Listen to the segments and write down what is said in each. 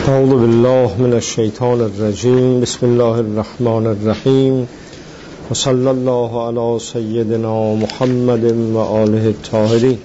اعوذ بالله من الشیطان الرجیم. بسم الله الرحمن الرحیم و صلی الله علی سیدنا محمد و آله الطاهرین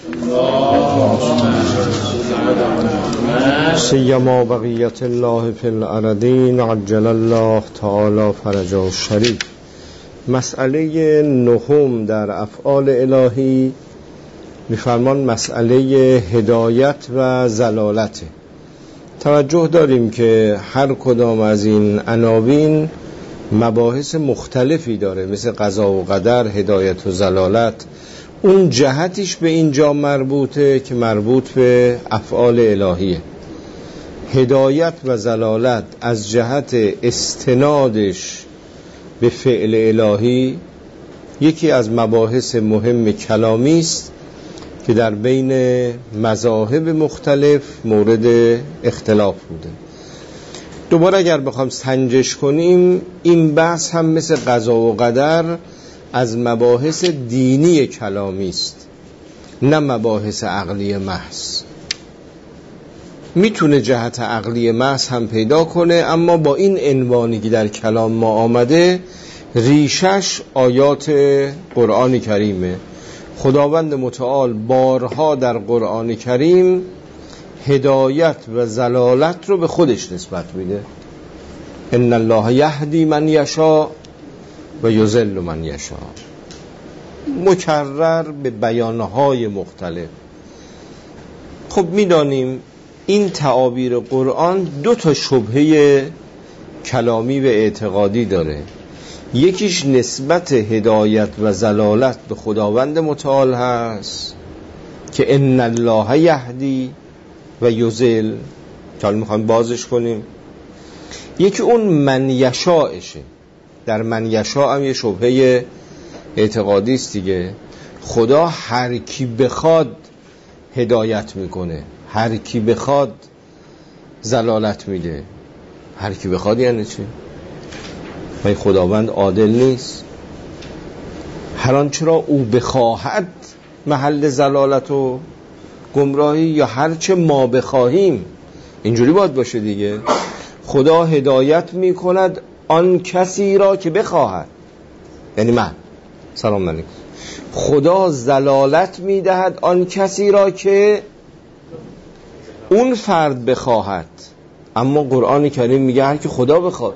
سیما بقیت الله فی الارضین عجل الله تعالی فرجه الشریف. مسئله نهم در افعال الهی می‌فرمان مسئله هدایت و ضلالت. توجه داریم که هر کدام از این عناوین مباحث مختلفی داره، مثل قضا و قدر، هدایت و ضلالت. اون جهتش به اینجا مربوطه که مربوط به افعال الهیه. هدایت و ضلالت از جهت استنادش به فعل الهی یکی از مباحث مهم کلامی است که در بین مذاهب مختلف مورد اختلاف بوده. دوباره اگر بخوام سنجش کنیم، این بحث هم مثل قضا و قدر از مباحث دینی کلامی است، نه مباحث عقلی محض. میتونه جهت عقلی محض هم پیدا کنه، اما با این عنوانی که در کلام ما آمده، ریشش آیات قرآن کریمه. خداوند متعال بارها در قرآن کریم هدایت و ضلالت رو به خودش نسبت میده. ان الله یهدی من یشاء و یضل من یشاء، مکرر به بیانهای مختلف. خب میدانیم این تعابیر قرآن دو تا شبهه کلامی و اعتقادی داره. یکیش نسبت هدایت و ضلالت به خداوند متعال هست که ان الله یهدی و یضل، که حالا میخوایم بازش کنیم. یکی اون من یشاءشه. در من یشاء هم یه شبهه اعتقادی است دیگه. خدا هر کی بخواد هدایت میکنه، هر کی بخواد ضلالت میده. هر کی بخواد یعنی چی؟ این خداوند عادل نیست؟ هر آنچه را او بخواهد محل ضلالت و گمراهی، یا هر چه ما بخواهیم؟ اینجوری باید باشه دیگه. خدا هدایت میکند آن کسی را که بخواهد، یعنی من. سلام علیکم. خدا ضلالت میدهد آن کسی را که اون فرد بخواهد. اما قرآن کریم میگه هر که خدا بخواد.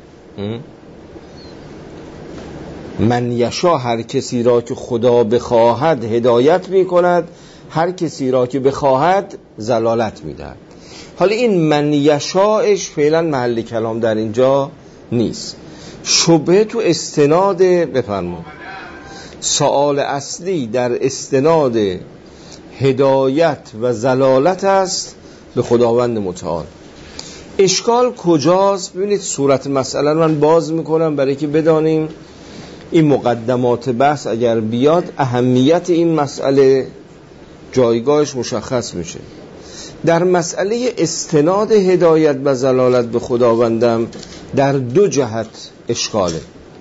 من یشا، هر کسی را که خدا بخواهد هدایت میکند، هر کسی را که بخواهد ضلالت میدهد. حالا این من یشاش فعلا محل کلام در اینجا نیست. شبهه تو استناد بفرمایید. سوال اصلی در استناد هدایت و ضلالت است به خداوند متعال. اشکال کجاست؟ ببینید صورت مسئله من باز میکنم برای که بدانیم این مقدمات بحث اگر بیاد اهمیت این مسئله جایگاهش مشخص میشه. در مسئله استناد هدایت و ضلالت به خداوندم در دو جهت اشکاله.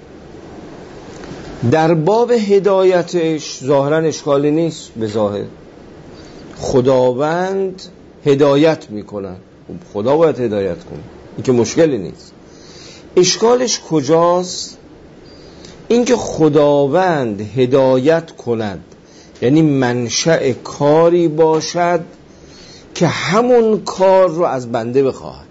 در باب هدایتش ظاهرا اشکالی نیست. به ظاهر خداوند هدایت میکنن، خدا باید هدایت کنه، این که مشکلی نیست. اشکالش کجاست؟ این که خداوند هدایت کند یعنی منشأ کاری باشد که همون کار رو از بنده بخواهد.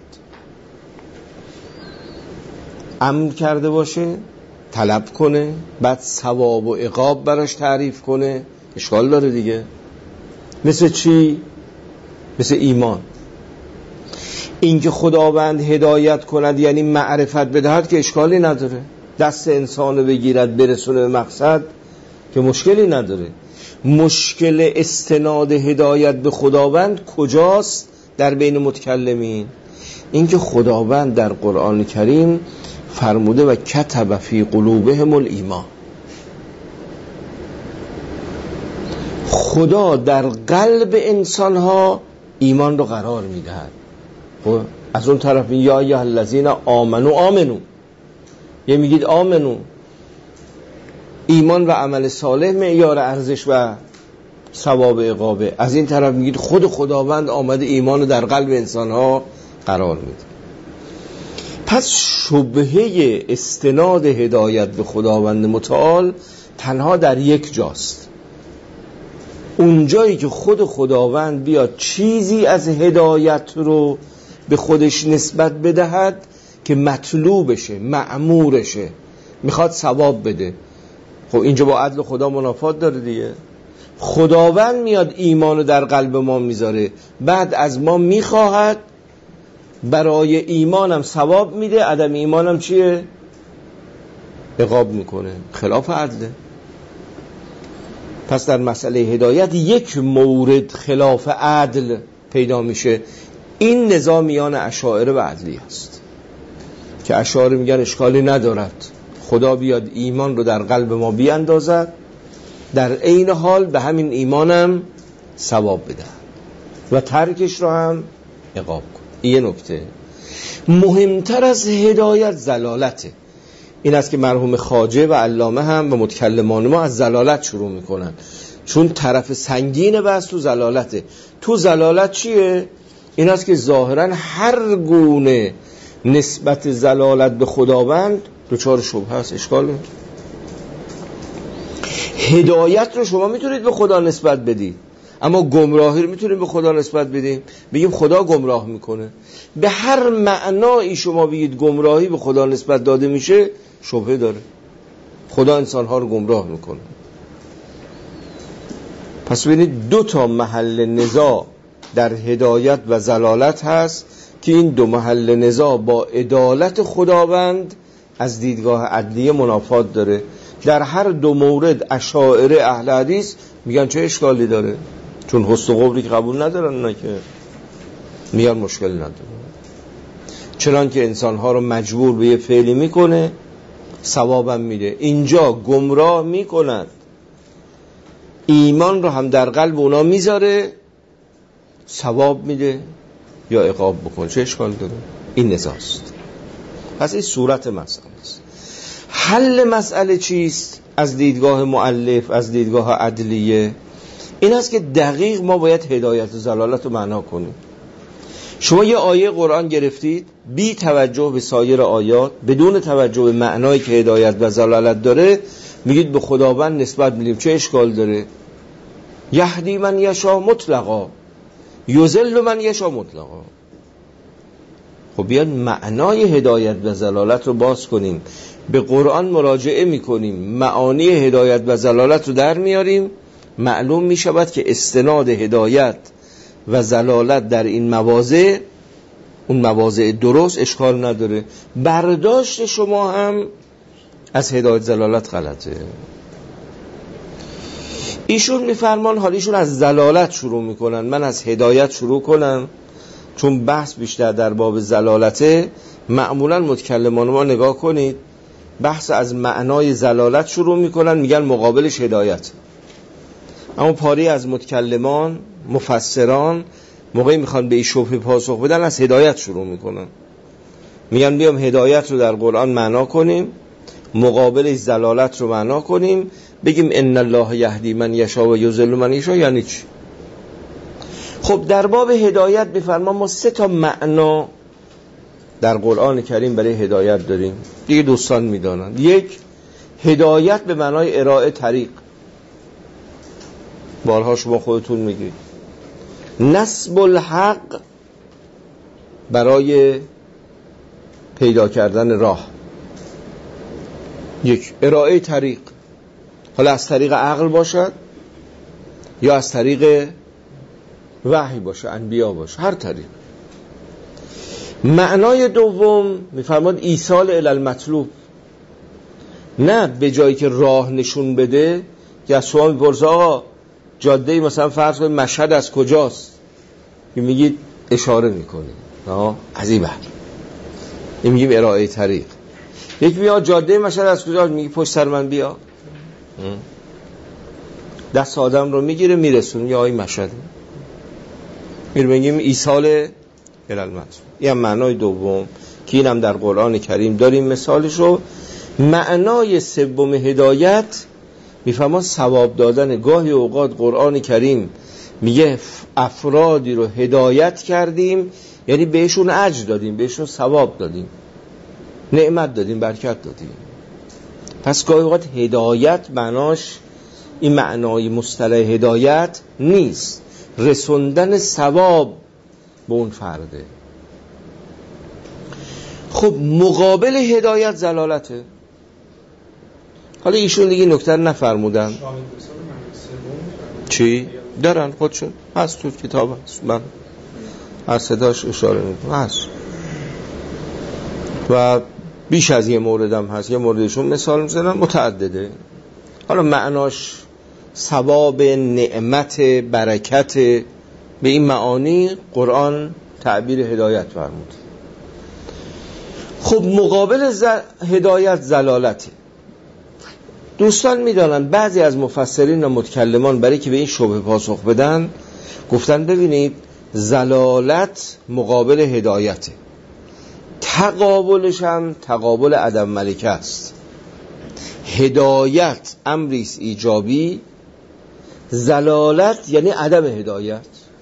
امر کرده باشه، طلب کنه، بعد ثواب و عقاب براش تعریف کنه. اشکال داره دیگه. مثل چی؟ مثل ایمان. این که خداوند هدایت کند یعنی معرفت بدهد که اشکالی نداره. دست انسانو بگیرد برسونه به مقصد که مشکلی نداره. مشکل استناد هدایت به خداوند کجاست در بین متکلمین؟ این که خداوند در قرآن کریم فرموده و کتب فی قلوبهم الایمان. خدا در قلب انسانها ایمان رو قرار میدهد. خب از اون طرف یا ایها الذین آمنو، یه میگید آمنو، ایمان و عمل صالح معیار ارزش و ثواب عقابه. از این طرف میگید خود خداوند آمده ایمان رو در قلب انسانها قرار میده. پس شبهه استناد هدایت به خداوند متعال تنها در یک جاست، اون جایی که خود خداوند بیاد چیزی از هدایت رو به خودش نسبت بدهد که مطلوبشه، مأمورشه، میخواد ثواب بده. خب اینجا با عدل خدا منافات داره دیگه. خداوند میاد ایمان رو در قلب ما میذاره، بعد از ما میخواهد برای ایمانم ثواب میده، عدم ایمانم چیه؟ عقاب میکنه، خلاف عدله. پس در مسئله هدایت یک مورد خلاف عدل پیدا میشه، این نظامیان اشاعره و عدلی است که اشاعره میگن اشکالی ندارد خدا بیاد ایمان رو در قلب ما بیاندازد، در عین حال به همین ایمانم ثواب بده و ترکش رو هم عقاب کن. یه نکته مهمتر از هدایت زلالته. این است که مرحوم خواجه و علامه هم و متکلمان ما از زلالت شروع میکنن، چون طرف سنگین بحث تو زلالته. تو زلالت چیه؟ این است که ظاهرا هر گونه نسبت زلالت به خداوند دوچار شبهه است، اشکال نیست. هدایت رو شما میتونید به خدا نسبت بدید، اما گمراهی رو میتونید به خدا نسبت بدیم، بگیم خدا گمراه میکنه. به هر معنایی شما بگید گمراهی به خدا نسبت داده میشه، شبهه داره. خدا انسانها رو گمراه میکنه. پس ببینید دو تا محل نزاع در هدایت و زلالت هست که این دو محل نزاع با عدالت خداوند از دیدگاه عدلیه منافات داره. در هر دو مورد اشاعره اهل حدیث میگن چه اشکالی داره، چون حسن و قبری که قبول ندارن، نه که میگن مشکلی نداره، چنان که انسانها رو مجبور به یه فعلی میکنه ثوابم میده. اینجا گمراه میکنند، ایمان رو هم در قلب اونا میذاره، ثواب میده یا عقاب بکنه، چه اشکال داره؟ این نزاست. پس این صورت مسئله است. حل مسئله چیست؟ از دیدگاه مؤلف، از دیدگاه عدلیه، این است که دقیق ما باید هدایت و زلالت رو معنا کنیم. شما یه آیه قرآن گرفتید، بی توجه به سایر آیات، بدون توجه به معنایی که هدایت و زلالت داره، میگید به خداوند نسبت میدیم، چه اشکال داره؟ یهدی من یشاء مطلقا یضل من یشاء مطلقا. خب بیاد معنای هدایت و زلالت رو باز کنیم، به قرآن مراجعه میکنیم، معانی هدایت و زلالت رو در میاریم، معلوم میشود که استناد هدایت و زلالت در این مواضع، اون مواضع درست، اشکال نداره. برداشت شما هم از هدایت زلالت غلطه. ایشون میفرمان حالا ایشون از زلالت شروع میکنن، من از هدایت شروع کنم، چون بحث بیشتر در باب زلالته. معمولا متکلمان ما نگاه کنید، بحث از معنای زلالت شروع میکنن، میگن مقابلش هدایت. اما پاری از متکلمان، مفسران، موقعی میخوان به این شبهه پاسخ بدن، از هدایت شروع میکنن، میگن بیام هدایت رو در قرآن معنا کنیم، مقابلش زلالت رو معنا کنیم، بگیم ان الله یهدی من یشاء و یضل من یشاء. یعنی چی؟ خب در باب هدایت میفرما ما 3 تا معنا در قرآن کریم برای هدایت داریم، دیگه دوستان میدانند. یک، هدایت به معنای ارائه طریق، بارها شما خودتون میگید. نصب الحق برای پیدا کردن راه، یک ارائه طریق، حالا از طریق عقل باشد یا از طریق وحی باشه، انبیا باشه، هر طریق. معنای دوم میفرماد ایصال الی المطلوب، نه به جایی که راه نشون بده که از شما میپرسه آقا جاده مثلا فرض کنید مشهد از کجاست، میگید اشاره میکنید از این بر، این میگیم ارائه طریق. یک میاد جاده مشهد از کجاست، میگی پشت سر من بیا، دست آدم رو میگیره میرسونه، یا این مشهد، میگیم ایصال الی المطلوب. این معنای دوم که اینم در قرآن کریم داریم مثالشو. معنای سوم هدایت میفهمن ثواب دادن. گاهی اوقات قرآن کریم میگه افرادی رو هدایت کردیم، یعنی بهشون اجر دادیم، بهشون ثواب دادیم، نعمت دادیم، برکت دادیم. پس گاهی اوقات هدایت معناش این معنای مصطلح هدایت نیست، رسوندن ثواب به اون فرده. خب مقابل هدایت ضلالته. حالا ایشون دیگه نکته نفرمودن. چی؟ دارن خودشون هست تو کتاب هست، من هر صداش اشاره میکنم هست و بیش از یه موردم هست. یه موردشون مثال میزنن متعدده. حالا معناش ثواب، نعمت، برکت، به این معانی قرآن تعبیر هدایت فرمود. خب مقابل هدایت ضلالته. دوستان میدانن بعضی از مفسرین و متکلمان برای که به این شبهه پاسخ بدن گفتن ببینید ضلالت مقابل هدایته، تقابلش هم تقابل عدم ملکه است. هدایت امریست ایجابی، ضلالت یعنی عدم هدایت.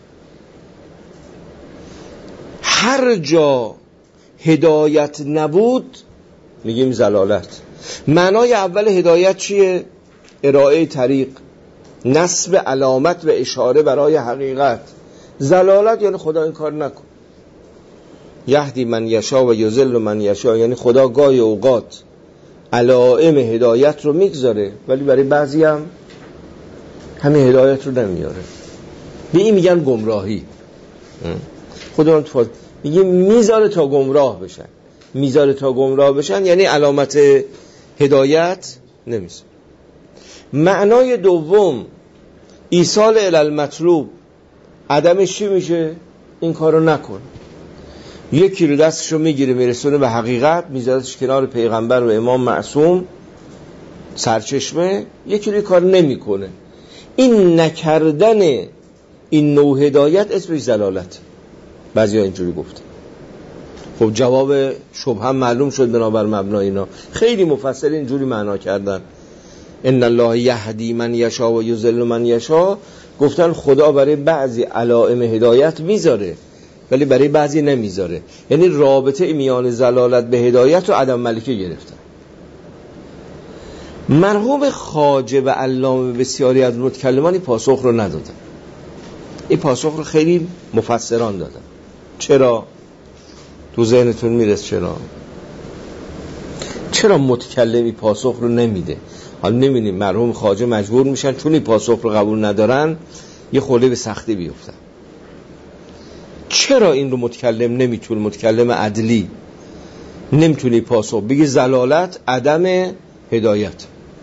هر جا هدایت نبود میگیم ضلالت. معنای اول هدایت چیه؟ ارائه طریق، نصب علامت و اشاره برای حقیقت. ضلالت یعنی خدا این کار نکن. یهدی من یشا و یضل من یشا، یعنی خدا گاهی اوقات علائم هدایت رو میگذاره ولی برای بعضی هم همین هدایت رو نمیاره. به این میگن گمراهی. خودمون میگه میذاره تا گمراه بشن. میذاره تا گمراه بشن یعنی علامت هدایت نمیذاره. معنای دوم ایصال الی المطلوب، عدمش چی میشه؟ این کارو نکن. یکی رو دستشو میگیره میرسونه به حقیقت، میذارتش کنار پیغمبر و امام معصوم سرچشمه، یکی رو کار نمیکنه. این نکردن این نوع هدایت اسمش ضلالت. بعضیا اینجوری گفتن. خب جواب شبهه هم معلوم شد بنابر مبنای اینا. خیلی مفسرین اینجوری معنا کردن ان الله یهدی من یشا و یضل من یشا. گفتن خدا برای بعضی علائم هدایت میذاره ولی برای بعضی نمیذاره، یعنی رابطه میان ضلالت به هدایت و عدم ملکه گرفتن. مرحوم خواجه و علامه بسیاری از متکلمان این پاسخ رو ندادن. این پاسخ رو خیلی مفسران دادن. چرا؟ تو ذهنتون میرسه چرا متکلمی پاسخ رو نمیده؟ حالا نمیدونیم مرحوم خواجه مجبور میشن چون این پاسخ رو قبول ندارن یه خورده به سختی بیفتن. چرا این رو متکلم نمیتونه، متکلم عدلی نمیتونه پاسخ بگه ضلالت عدم هدایت؟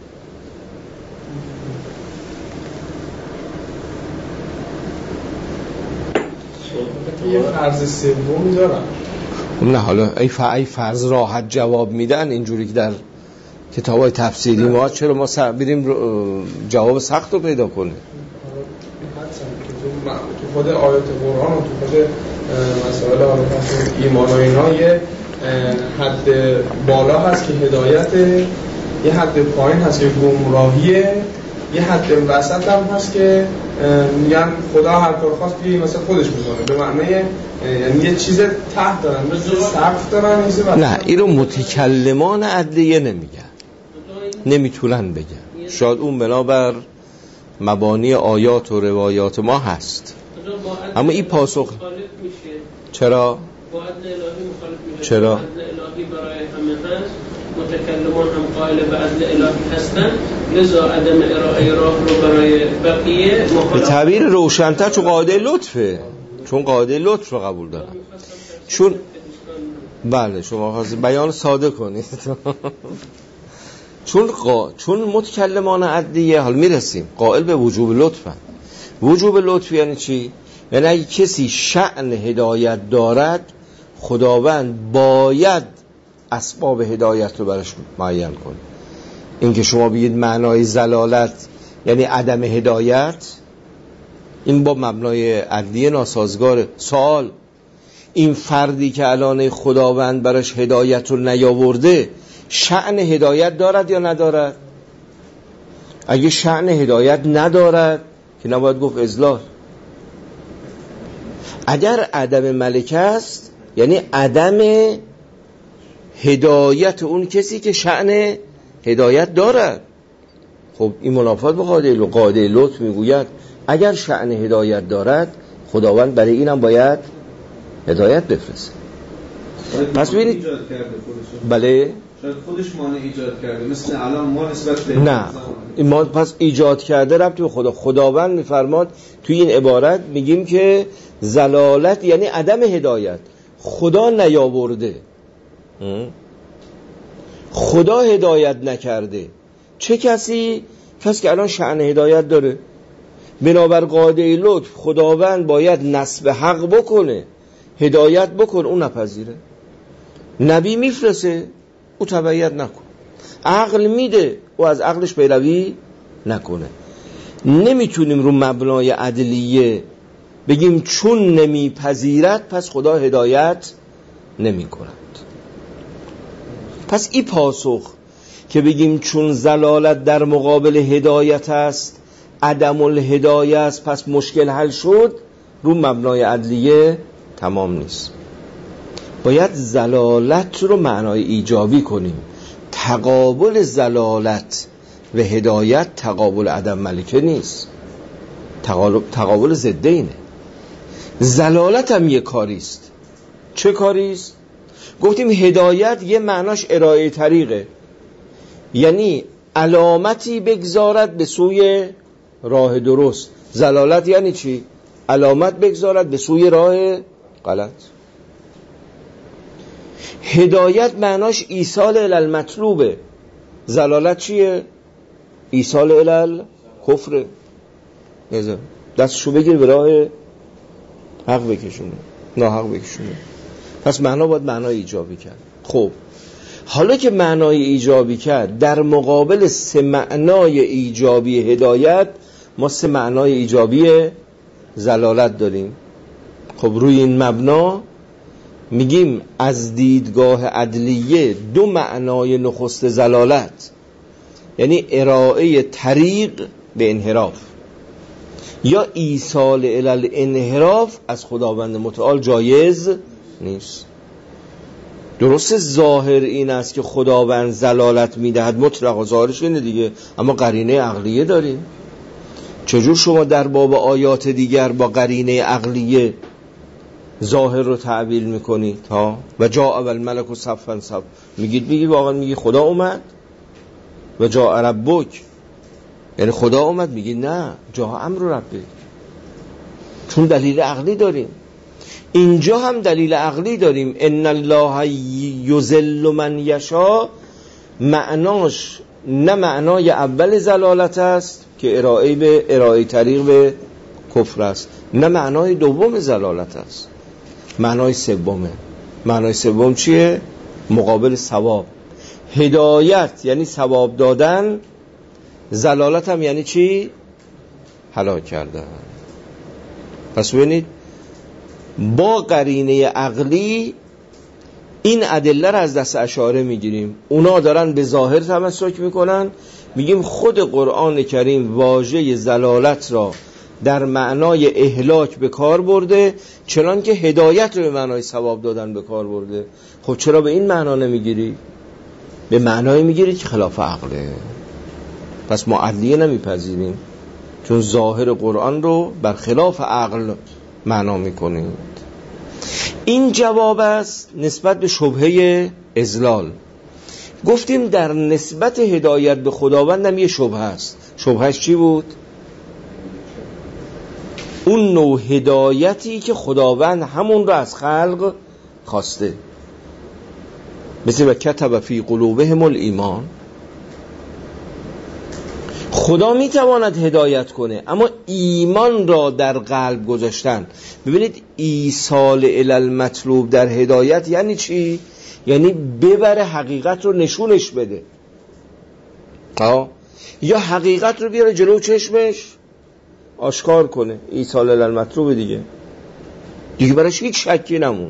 یه فرض سوم دارم. نه حالا ای فرض راحت جواب میدن اینجوری که در کتابای تفسیری ما، چرا ما بریم جواب سخت رو پیدا کنیم؟ تو خود آیات قرآن و تو خود مسائل ایمان و اینا یه حد بالا هست که هدایت، یه حد پایین هست که گمراهیه، یه حد وسط هم هست که میگن خدا هر کار خواست دیگه مثلا خودش میکنه. به معنی یعنی یه چیز ته دارن، مثل سقف دارن. نه این رو متکلمان عدلیه نمیگن، نمیتونن بگن. شاید اون بنابر مبانی آیات و روایات ما هست، اما این پاسخ چرا؟ چرا؟ عدل الهی برای همه هست، متکلمان هم قائل به عدل الهی هستن، لذا عدم ارائه راه رو برای بقیه به تعبیر روشن‌تر چون قاعده لطفه، چون قاعده لطف رو قبول دارن. چون بله شما خواستید بیان ساده کنید چون متکلمان عدلیه، حال میرسیم قائل به وجوب لطفن. وجوب لطف یعنی چی؟ یعنی اگه کسی شأن هدایت دارد خداوند باید اسباب هدایت رو براش معین کنه. این که شما بگید معنای ضلالت یعنی عدم هدایت، این با مبنای عدلیه ناسازگاره. سوال، این فردی که الان خداوند براش هدایت رو نیاورده شأن هدایت دارد یا ندارد؟ اگه شأن هدایت ندارد که نباید گفت اضلال، اگر عدم ملکه است یعنی عدم هدایت اون کسی که شأن هدایت دارد. خب این منافات با قاعده لطف میگوید اگر شأن هدایت دارد خداوند برای اینم باید هدایت بفرسته. پس ببینید بله شاید خودش مانع ایجاد کرده، مثل الان ما نسبت به نه ما پس ایجاد کرده ربطی به خداوند میفرماد توی این عبارت میگیم که ضلالت یعنی عدم هدایت، خدا نیاورده، خدا هدایت نکرده. چه کسی؟ کسی که الان شأن هدایت داره. بنابر قاعده لطف خداوند باید نصب حق بکنه، هدایت بکن، اون نپذیره. نبی میفرسه، او تبعیت نکن. عقل میده، او از عقلش پیروی نکنه. نمیتونیم رو مبنای عدلیه بگیم چون نمیپذیرد پس خدا هدایت نمی کند. پس این پاسخ که بگیم چون ضلالت در مقابل هدایت است عدم الهدایه است پس مشکل حل شد، رو مبنای عدلیه تمام نیست. باید ضلالت رو معنای ایجابی کنیم. تقابل ضلالت و هدایت تقابل عدم ملکه نیست، تقابل ضده اینه. ضلالت هم یه کاریست. چه کاریست؟ گفتیم هدایت یه معناش ارائه طریقه، یعنی علامتی بگذارد به سوی راه درست. ضلالت یعنی چی؟ علامت بگذارد به سوی راه غلط. هدایت معناش ایصال الی المطلوبه. ضلالت چیه؟ ایصال الی الکفر. دستشو بگیر به راه حق بکشونه، ناحق بکشونه. پس معنا باید معنای ایجابی کرد. خب حالا که معنای ایجابی کرد، در مقابل سه معنای ایجابی هدایت ما سه معنای ایجابی ضلالت داریم. خب روی این مبنا میگیم از دیدگاه عدلیه دو معنای نخست ضلالت، یعنی ارائه طریق به انحراف یا ایصال الی الانحراف، از خداوند متعال جایز نیست. درست ظاهر این است که خداوند ضلالت میدهد، مطلق و ظاهرش اینه دیگه، اما قرینه عقلیه داریم. چجور شما در باب آیات دیگر با قرینه عقلیه ظاهر رو تعبیر میکنید؟ ها و جاء الملک صفا صف میگی واقعا میگی خدا اومد؟ و جاء ربک یعنی خدا اومد؟ میگی نه، جاء امر ربک. چون دلیل عقلی داریم. اینجا هم دلیل عقلی داریم. ان الله یذل من یشاء، معناش نه معنای اول ضلالت است که ارائه طریق به کفر است، نه معنای دوم ضلالت است، معنای سومه. معنای سوم چیه؟ مقابل ثواب. هدایت یعنی ثواب دادن، ضلالت هم یعنی چی؟ هلاک کردن. پس ببینید با قرینه عقلی این ادله را از دست اشاعره میگیریم. اونا دارن به ظاهر تمسک میکنن، میگیم خود قرآن کریم واژه ضلالت را در معنای اهلاک به کار برده، چنان که هدایت رو به معنای ثواب دادن به کار برده. خب چرا به این معنا نمیگیری؟ به معنای میگیری که خلاف عقله. پس ما عدلیه نمیپذیریم، چون ظاهر قرآن رو بر خلاف عقل معنا میکنید. این جواب است نسبت به شبهه اضلال. گفتیم در نسبت هدایت به خداوندم یه شبهه است. شبهش چی بود؟ اون نوع هدایتی که خداوند همون رو از خلق خواسته، مثل و کتب فی قلوبهم الایمان. خدا میتواند هدایت کنه، اما ایمان را در قلب گذاشتن. ببینید ایصال الی المطلوب در هدایت یعنی چی؟ یعنی ببره حقیقت رو نشونش بده، یا حقیقت رو بیاره جلو چشمش آشکار کنه. ایصال الی المطلوب دیگه براش هیچ شکی نمونه.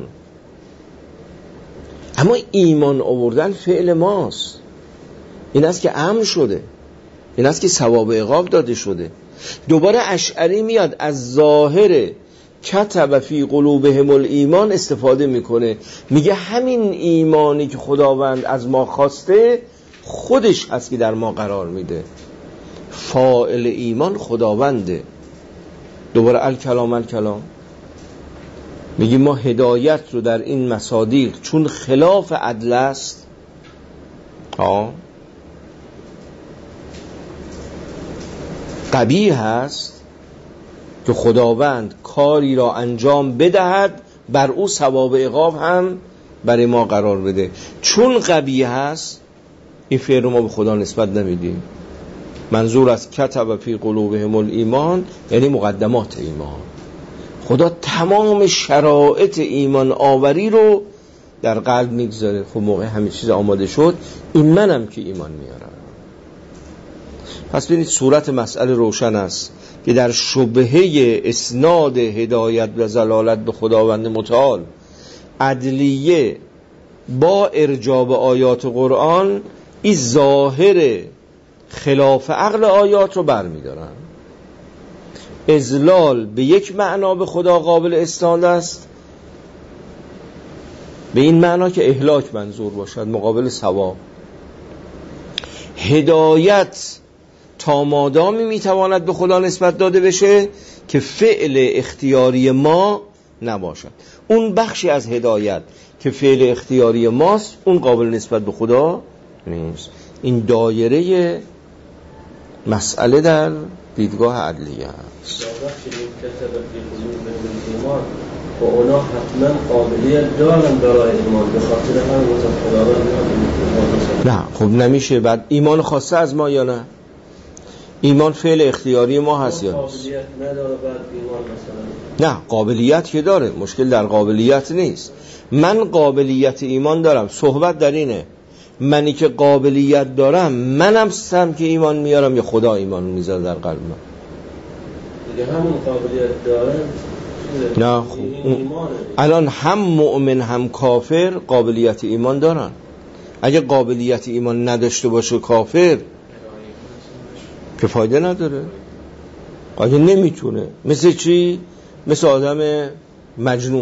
اما ایمان آوردن فعل ماست. این است که امر شده، این است که ثواب عقاب داده شده. دوباره اشعری میاد از ظاهر کتب فی قلوبهم الایمان استفاده میکنه، میگه همین ایمانی که خداوند از ما خواسته خودش هست که در ما قرار میده. فاعل ایمان خداونده. دوباره الکلام میگه ما هدایت رو در این مصادیق چون خلاف عدل است، قبیح هست که خداوند کاری را انجام بدهد بر او ثواب عقاب هم برای ما قرار بده. چون قبیح هست این فعل رو ما به خدا نسبت نمیدیم. منظور از کتب فی قلوبهم الایمان یعنی مقدمات ایمان. خدا تمام شرایط ایمان آوری رو در قلب میگذاره. خب موقع همه چیز آماده شد این منم که ایمان میارم. پس ببینید صورت مسئله روشن است که در شبهه اسناد هدایت و ضلالت به خداوند متعال عدلیه با ارجاع آیات قرآن این ظاهر خلاف عقل آیات رو برمیدارن. اذلال به یک معنا به خدا قابل اسناد است، به این معنا که اهلاک منظور باشد مقابل ثواب. هدایت تا مادامی میتواند به خدا نسبت داده بشه که فعل اختیاری ما نباشد. اون بخشی از هدایت که فعل اختیاری ماست اون قابل نسبت به خدا نیست. این دایره مسئله در دیدگاه عدلیه است. و اونا حتما قابلیت دارن برای ایمان، به خاطر همین نه خب نمیشه. بعد ایمان خواسته از ما یا نه؟ ایمان فعل اختیاری ما هست یا نیست؟ قابلیت نداره بعد ایمان مثلا؟ نه قابلیت که داره، مشکل در قابلیت نیست. من قابلیت ایمان دارم، صحبت در اینه منی که قابلیت دارم منم سم که ایمان میارم یا خدا ایمان میذاره در قلب من؟ دیگه همون قابلیت داره. نه خب الان هم مؤمن هم کافر قابلیت ایمان دارن. اگه قابلیت ایمان نداشته باشه کافر که فایده نداره. اگه نمیتونه مثل چی؟ مثل آدم مجنون.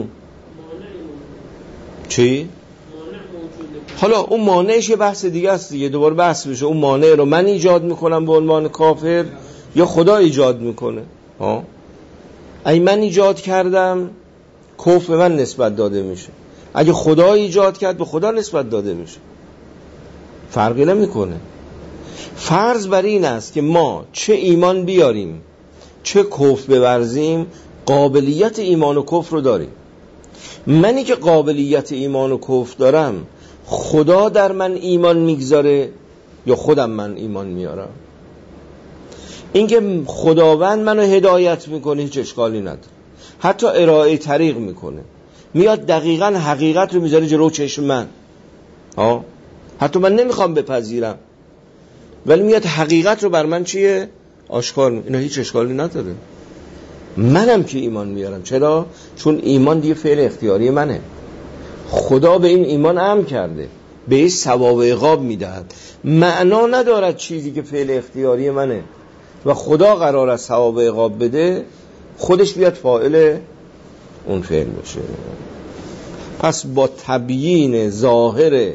چی؟ حالا اون مانعش یه بحث دیگه است دیگه، دوباره بحث بشه. اون مانع رو من ایجاد میکنم به عنوان کافر یا خدا ایجاد میکنه؟ اگه من ایجاد کردم کفر به من نسبت داده میشه، اگه خدا ایجاد کرد به خدا نسبت داده میشه. فرقی نمیکنه. فرض بر این است که ما چه ایمان بیاریم چه کفر بورزیم قابلیت ایمان و کفر رو داریم. منی که قابلیت ایمان و کفر دارم خدا در من ایمان میگذاره یا خودم من ایمان میارم؟ اینکه خداوند منو هدایت میکنه هیچ اشکالی نداره، حتی ارائه طریق میکنه، میاد دقیقاً حقیقت رو میذاره جلو چشم من، حتی من نمیخوام بپذیرم ولی میاد حقیقت رو بر من چیه؟ آشکار میکنه. اینا هیچ اشکالی نداره. منم که ایمان میارم. چرا؟ چون ایمان دیگه فعل اختیاری منه. خدا به این ایمان امر کرده، به این ثواب عقاب میدهد. معنا ندارد چیزی که فعل اختیاری منه و خدا قرار است ثواب عقاب بده خودش بیاد فاعل اون فعل بشه. پس با تبیین ظاهر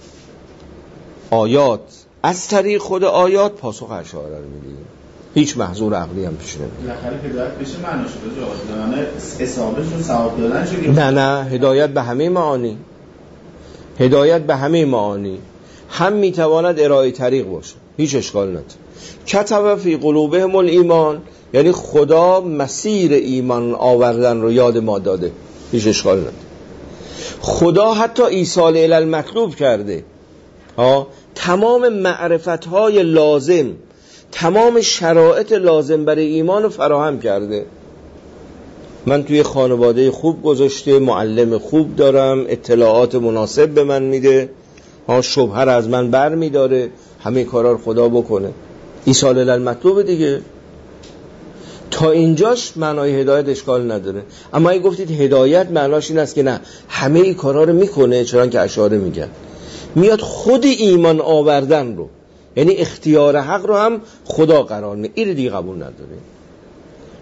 آیات از طریق خود آیات پاسخ اشاعره رو میدیم. هیچ محظور عقلی هم پیش نمیاد. بالاخره هدایت بشه معناش بشه معنی اصابش رو ثواب دادن شده. نه هدایت به همه معانی. هدایت به همه معانی هم میتواند ارائه طریق باشه، هیچ اشکال نداره. کتب فی قلوبهم الایمان یعنی خدا مسیر ایمان آوردن رو یاد ما داده، هیچ اشکال نداره. خدا حتی ایصال الی المطلوب کرده، تمام معرفت‌های لازم، تمام شرایط لازم برای ایمان رو فراهم کرده. من توی خانواده خوب گذاشته، معلم خوب دارم، اطلاعات مناسب به من میده، شبهه را از من بر میداره، همه کارا رو خدا بکنه. ایصال الی المطلوب دیگه. تا اینجاش معنای هدایت اشکال نداره. اما اگه گفتید هدایت معناش این است که نه همه ای کارا رو میکنه، چرا که اشاعره میگن میاد خود ایمان آوردن رو، یعنی اختیار حق رو هم خدا قرار میده. این دیگه قبول نداره.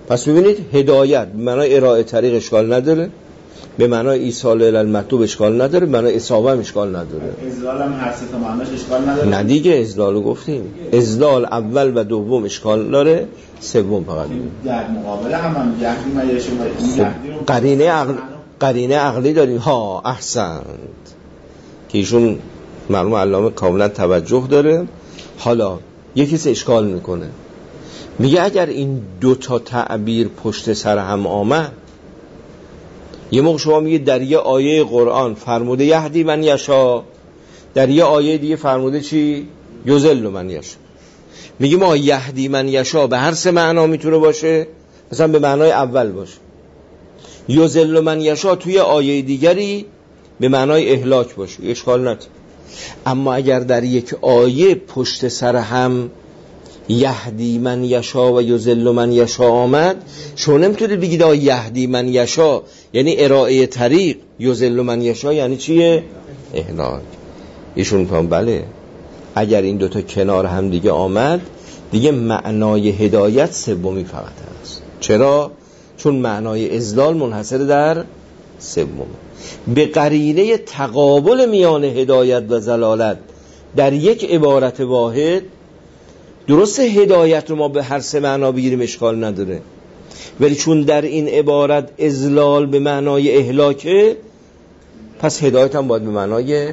پس ببینید هدایت به معنای ارائه طریق اشکال نداره، به معنای ایصال الی المطلوب اشکال نداره، به معنای اصابه هم اشکال نداره. ازلال هم هر سه تا معناش اشکال نداره. نه دیگه، ازلالو گفتیم، ازلال اول و دوم اشکال داره، سوم فقط در مقابل هم یهدی و یشون قرینه عقلی داریم. ها احسنت، که ایشون مرحوم علامه کاملا توجه داره. حالا یکی سے اشکال میکنه، میگه اگر این دو تا تعبیر پشت سر هم آمد، یه موقع شما میگه در یه آیه قرآن فرموده یهدی من یشا، در یه آیه دیگه فرموده چی؟ یضل من یشا. میگه ما یهدی من یشا به هر سه معنا میتونه باشه، مثلا به معنای اول باشه، یضل من یشا توی آیه دیگری به معنای اهلاک باشه، اشکال نداره. اما اگر در یک آیه پشت سر هم یهدی من یشا و یضل من یشا آمد، شما نمیتونید بگید یهدی من یشا یعنی ارائه طریق، یضل من یشا یعنی چیه؟ اهلاک. ایشون میگن بله، اگر این دوتا کنار هم دیگه آمد، دیگه معنای هدایت سومی فقط هست. چرا؟ چون معنای اضلال منحصر در سوم. به قرینه تقابل میان هدایت و ضلالت در یک عبارت واحد، درست هدایت رو ما به هر سه معنا بگیریم اشکال نداره، ولی چون در این عبارت اضلال به معنای اهلاکه، پس هدایت هم باید به معنای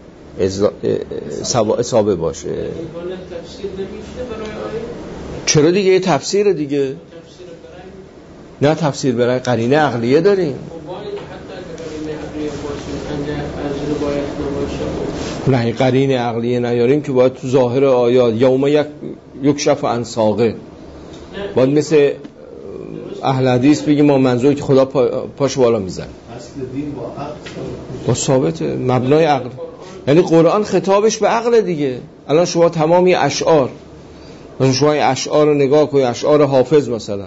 اصابه باشه. چرا دیگه؟ یه تفسیر دیگه. نه تفسیر برای قرینه عقلیه داریم. نه قرینه عقلیه نیاریم که باید تو ظاهر آیات یوم یکشف عن ساقه، باید مثل اهل حدیث بگیم ما منظور که خدا پاش بالا میزن. اصل دین با ثابته، مبنای عقل. یعنی قرآن خطابش به عقل دیگه. الان شما تمامی اشعار، مثلا شما اشعار رو نگاه کنید، اشعار حافظ مثلا،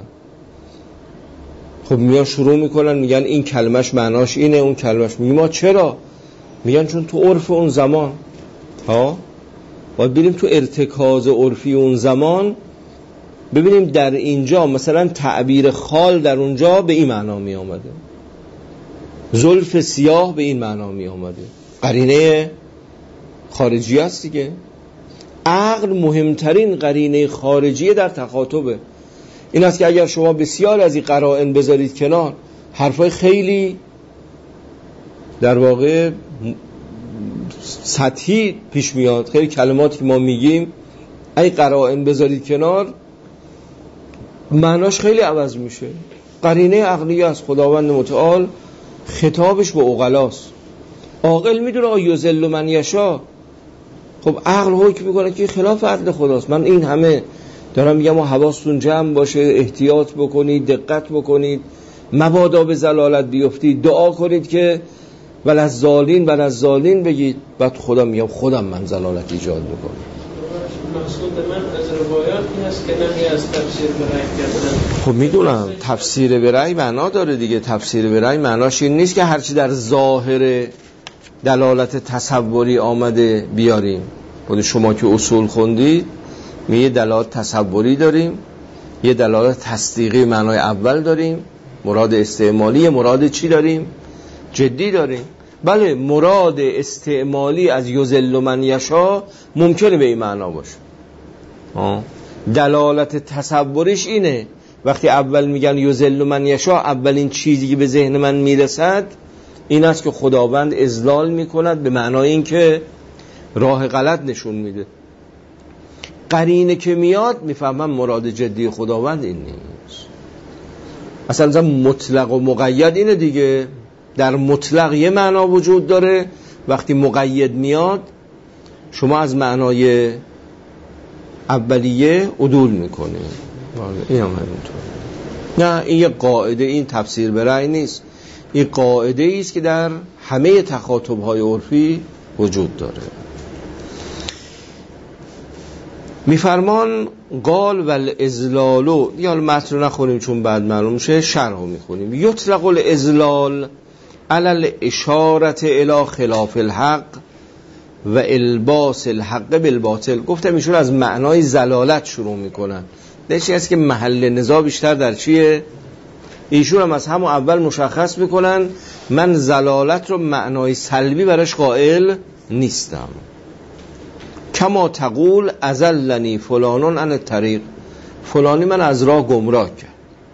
خب میان شروع میکنن میگن این کلمش معناش اینه، اون کلمش، میگن ما چرا؟ میگن چون تو عرف اون زمان، باید بریم تو ارتکاز عرفی اون زمان ببینیم در اینجا مثلا تعبیر خال در اونجا به این معنا می آمده، زلف سیاه به این معنا می آمده، قرینه خارجی است دیگه. عقل مهمترین قرینه خارجی در تخاطبه. این است که اگر شما بسیار از این قرائن بذارید کنار، حرفای خیلی در واقع سطحی پیش میاد، خیلی کلماتی که ما میگیم این قرائن بذارید کنار معناش خیلی عوض میشه. قرینه عقلی است. خداوند متعال خطابش به عقلاست. عاقل میدونه یضل من یشا، خب عقل حکم میکنه که خلاف عقل خداست. من این همه دارم میگم حواستون جمع باشه، احتیاط بکنید، دقت بکنید، مبادا به ضلالت بیفتید، دعا کنید که وللضالین بگید، بعد خدا میگم خودم من ضلالت ایجاد میکنم. مقصود من از روایاتی هست که نمی از تفسیر برای کردن. خب میدونم تفسیر برای معنا داره دیگه. تفسیر برای معناش این نیست که هرچی در ظاهر دلالت تصوری آمده بیاریم. خود شما که اصول خوندید یه دلالت تصوری داریم، یه دلالت تصدیقی معنای اول داریم، مراد استعمالی، مراد چی داریم؟ جدی داریم. بله مراد استعمالی از یضل من یشا ممکنه به این معنا باشه. دلالت تصوریش اینه، وقتی اول میگن یضل من یشا، اولین چیزی که به ذهن من میرسد این است که خداوند اضلال میکند، به معنای این که راه غلط نشون میده. قرینه که میاد میفهمم مراد جدی خداوند این نیست. اصلا مطلق و مقید اینه دیگه. در مطلق یه معنا وجود داره، وقتی مقید میاد شما از معنای اولیه عدول میکنه. این هم همینطور. نه این یه قاعده، این تفسیر برای نیست، این قاعده ایست که در همه تخاطب‌های عرفی وجود داره. میفرمان قال والاضلال، یا متن رو نخونیم چون بعد معلوم میشه، شرح رو میخونیم. یطلق الاضلال علی الاشاره الی خلاف الحق و الباس الحق بالباطل. گفتم ایشون از معنای ضلالت شروع میکنن، نشی هست که محل نزاع بیشتر در چیه؟ ایشون هم از همون اول مشخص میکنن من زلالت رو معنای سلبی براش قائل نیستم. کما تقول ازلنی فلانون عن الطریق، فلانی من از راه گمراه کرد.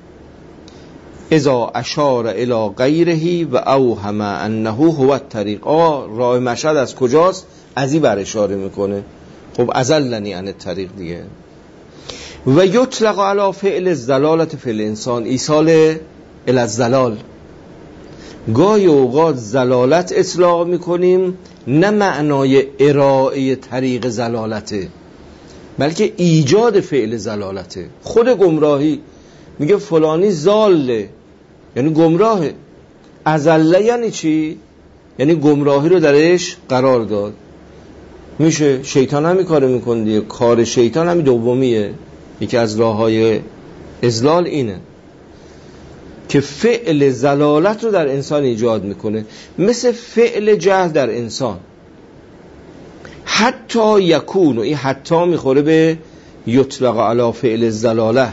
اذا اشار الی غیره و اوهم انه هو الطریق، راه مشهد از کجاست؟ از این بر اشاره میکنه. خب ازلنی عن الطریق دیگه. و یطلق علی فعل الزلالت فی الانسان، ایصال الی الزلال، گاهی اوقات زلالت اطلاق میکنیم نه معنای ارائه طریق زلالته، بلکه ایجاد فعل زلالته. خود گمراهی میگه فلانی زاله، یعنی گمراهه. ازله یعنی چی؟ یعنی گمراهی رو درش قرار داد. میشه شیطان همین کارو میکنه دیگه، کار شیطان همین دومیه. یکی از راههای اضلال اینه که فعل زلالت رو در انسان ایجاد میکنه، مثل فعل جهل در انسان. حتی یکون، و این حتی میخوره به یطلق علی فعل الزلاله،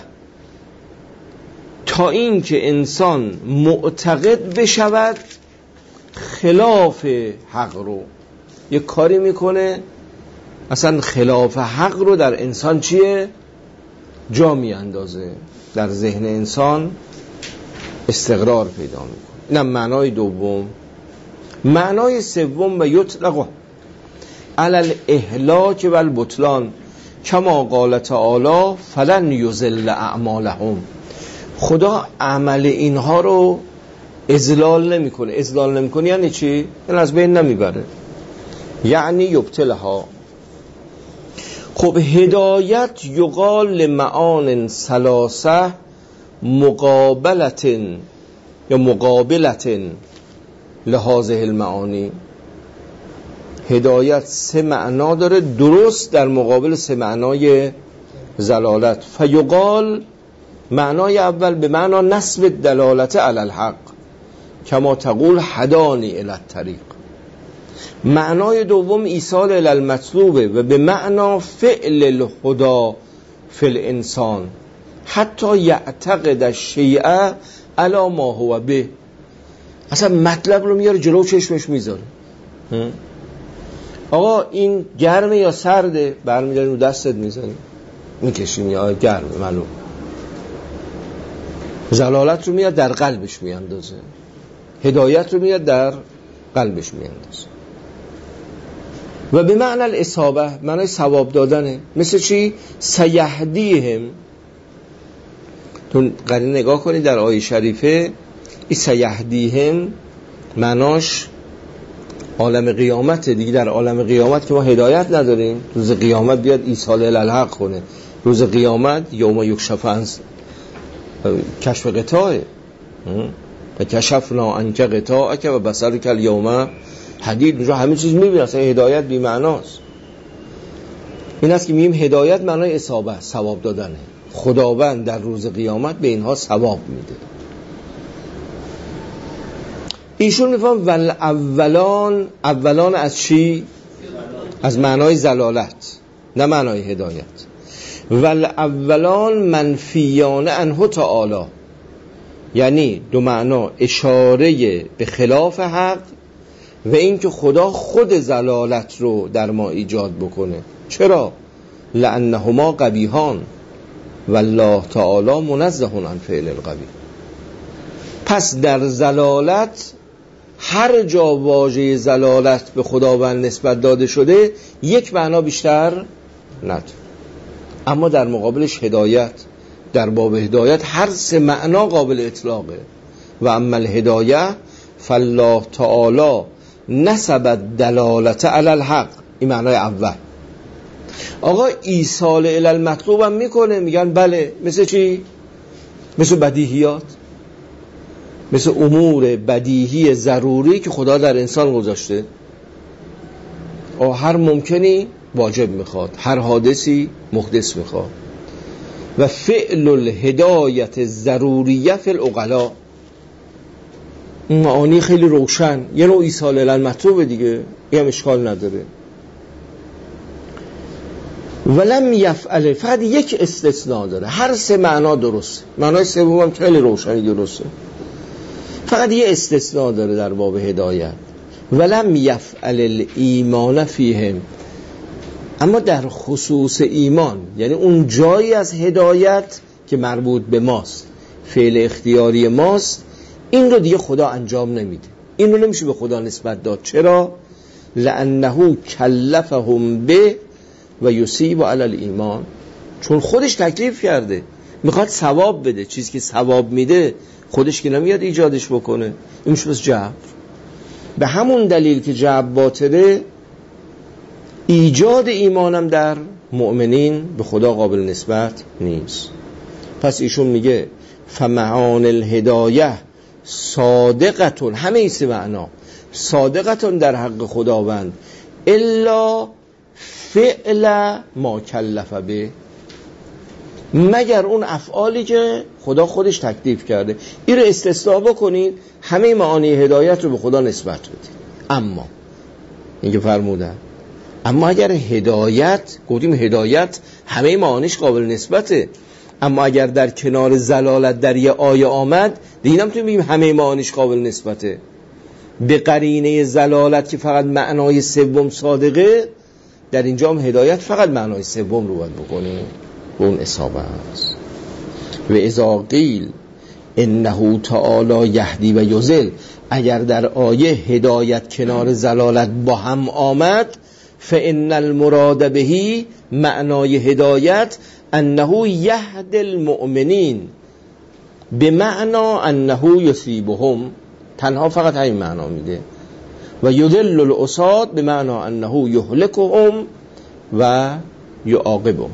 تا این که انسان معتقد بشود خلاف حق رو، یک کاری میکنه اصلا خلاف حق رو در انسان چیه؟ جا میاندازه، در ذهن انسان استقرار پیدا میکنه. اینم معنای دوم. معنای سوم و یطلق علی الاهلاک و البطلان کما قال تعالی فلن یضل اعمالهم، خدا عمل اینها رو اضلال نمیکنه. اضلال نمیکنه یعنی چی؟ یعنی از بین نمیبره، یعنی یبتلها. خب هدایت یقال لمعان ثلاثه مقابلتن یا مقابلتن لهذه المعانی. هدایت سه معنا داره، درست در مقابل سه معنای زلالت. فیقال، معنای اول به معنا نسب دلالت علی الحق کما تقول هدانی الی الطریق. معنای دوم ایصال الی المطلوبه و به معنا فعل الهدى فی الانسان حتی یعتقد الشیء علی ما هو به. اصلا مطلب رو میاره جلو چشمش میذاره. آقا این گرمه یا سرده؟ برمی‌داری رو دستت میزنی میکشیم یا گرمه، معلوم. زلالت رو میاد در قلبش میاندازه، هدایت رو میاد در قلبش میاندازه. و به معنی الاصابه، معنی ثواب دادنه. مثل چی؟ سیهدیهم. تو قرین نگاه کنید در آیه شریفه، این سیهدیهم معناش عالم قیامت دیگه. در عالم قیامت که ما هدایت نداریم، روز قیامت بیاد ایصال الی الحق کنه. روز قیامت یوم یکشف عن کشف قطاعه و کشفنا عنک قطاعک و بصرک الیوم حدید. اونجا همه چیز میبینه، اصلا هدایت بی معناست. این است که میگیم هدایت معنای اصابه، ثواب دادنه. خداوند در روز قیامت به اینها ثواب میده. ایشون میفهم والاولان، اولان از چی؟ از معنای زلالت، نه معنای هدایت. والاولان منفیان عنه تعالی، یعنی دو معنا، اشاره به خلاف حق و اینکه خدا خود زلالت رو در ما ایجاد بکنه. چرا؟ لانهما قبیحان والله تعالی منزه عن فعل القبیح. پس در زلالت هر جا واژه زلالت به خداوند نسبت داده شده یک معنا بیشتر نداره، اما در مقابلش هدایت، در باب هدایت هر سه معنا قابل اطلاقه. و اما الهدایه فالله تعالی نسب دلالت علی الحق، این معنای اول. آقا ایصال الی المطلوب هم میکنه، میگن بله. مثل چی؟ مثل بدیهیات، مثل امور بدیهی ضروری که خدا در انسان گذاشته. هر ممکنی واجب میخواد، هر حادثی محدث میخواد. و فعل الهدایت ضروریه فی العقلا، معانی خیلی روشن، یه نوع ایصال الی المطلوب دیگه، این هم اشکال نداره. ولم یفعل، فقط یک استثناء داره، هر سه معنا درسته، معنای سوم هم خیلی روشنی درسته، فقط یه استثناء داره در باب هدایت، ولم یفعل الایمان فیهم، اما در خصوص ایمان، یعنی اون جایی از هدایت که مربوط به ماست، فعل اختیاری ماست، این رو دیگه خدا انجام نمیده، این رو نمیشه به خدا نسبت داد. چرا؟ لأنه کلفهم به و یصیب علی الایمان، چون خودش تکلیف کرده، میخواد ثواب بده، چیزی که ثواب میده خودش که نمیاد ایجادش بکنه، این میشه بس جبر. به همون دلیل که جبر باطله، ایجاد ایمانم در مؤمنین به خدا قابل نسبت نیست. پس ایشون میگه فمعان الهدایه صادقتون، همه ایست معنا صادقتون در حق خداوند، الا فعل ما کلف به، مگر اون افعالی که خدا خودش تکلیف کرده، این رو استثناء بکنید، همه معانی هدایت رو به خدا نسبت بدید. اما اینکه فرمودن اما اگر هدایت، گفتیم هدایت همه معانیش قابل نسبته، اما اگر در کنار زلالت در یه آیه آمد، دیگه نمیتونیم بگیم همه معانیش قابل نسبته، به قرینه زلالت که فقط معنای سوم صادقه، در اینجا هم هدایت فقط معنای سوم رو باید بکنیم، به اون اصابه است. و اذا قیل انه تعالی یهدی و یضل، اگر در آیه هدایت کنار زلالت با هم آمد، فان المراد بهی، معنای هدایت انه یهد المؤمنین به معنا انه یصیبهم، تنها فقط همین معنا میده، و یضل العصاة به معنا انه یهلکهم و یعاقبهم.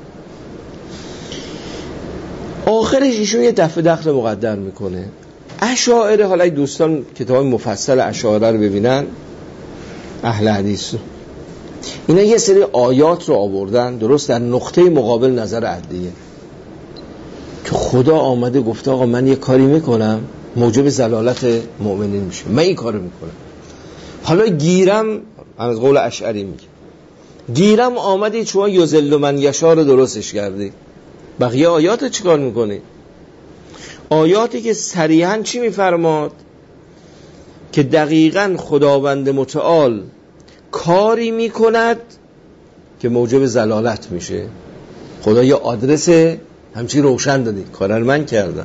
آخرش ایشون یه دفعه دخل مقدر میکنه. اشاعره، حالا دوستان کتاب مفصل اشاعره رو ببینن، اهل حدیث، اینا یه سری آیات رو آوردن درست در نقطه مقابل نظر عدلیه، که خدا آمده گفته آقا من یه کاری میکنم موجب زلالت مؤمنین میشه، من این کارو میکنم. حالا گیرم، از قول اشعری میگه، گیرم آمدید شما یذل من یشاء رو درستش کردی، بقیه آیات چی کار میکنی؟ آیاتی که صریحاً چی میفرماد؟ که دقیقاً خداوند متعال کاری میکند که موجب زلالت میشه. خدا یه آدرس همچی روشن دادی، کارن من کردم.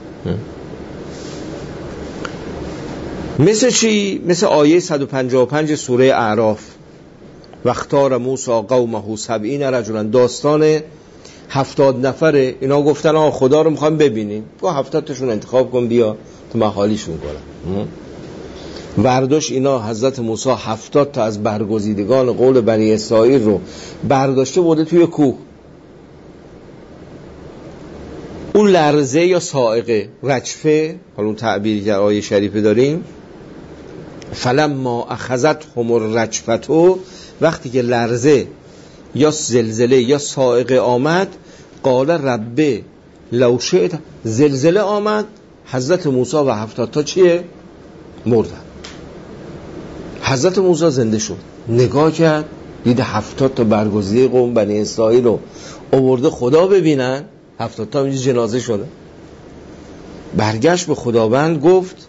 مثل چی؟ مثل آیه 155 سوره اعراف، واختار موسی قومه 70 رجلا، داستان 70 نفره، اینا گفتن آقا خدا رو میخوایم ببینیم، گفت 70 تاشون انتخاب کن بیا تو محالیشون کنن. برداشت اینا حضرت موسی 70 تا از برگزیدگان قول بنی اسرائیل رو برداشته بوده توی کوه. اون لرزه یا صاعقه، رجفه، حالا اون تعبیری که آیه شریفه داریم، فلما اخذتهم الرجفه، وقتی که لرزه یا زلزله یا صاعقه آمد، قال رب لو شئت، زلزله آمد، حضرت موسی و 70 تا چیه؟ مردن. حضرت موسی زنده شد، نگاه کرد، دید 70 تا برگزیده قوم بنی اسرائیل رو آورده خدا ببینن، 70 تا اینجا جنازه شده. برگشت به خداوند گفت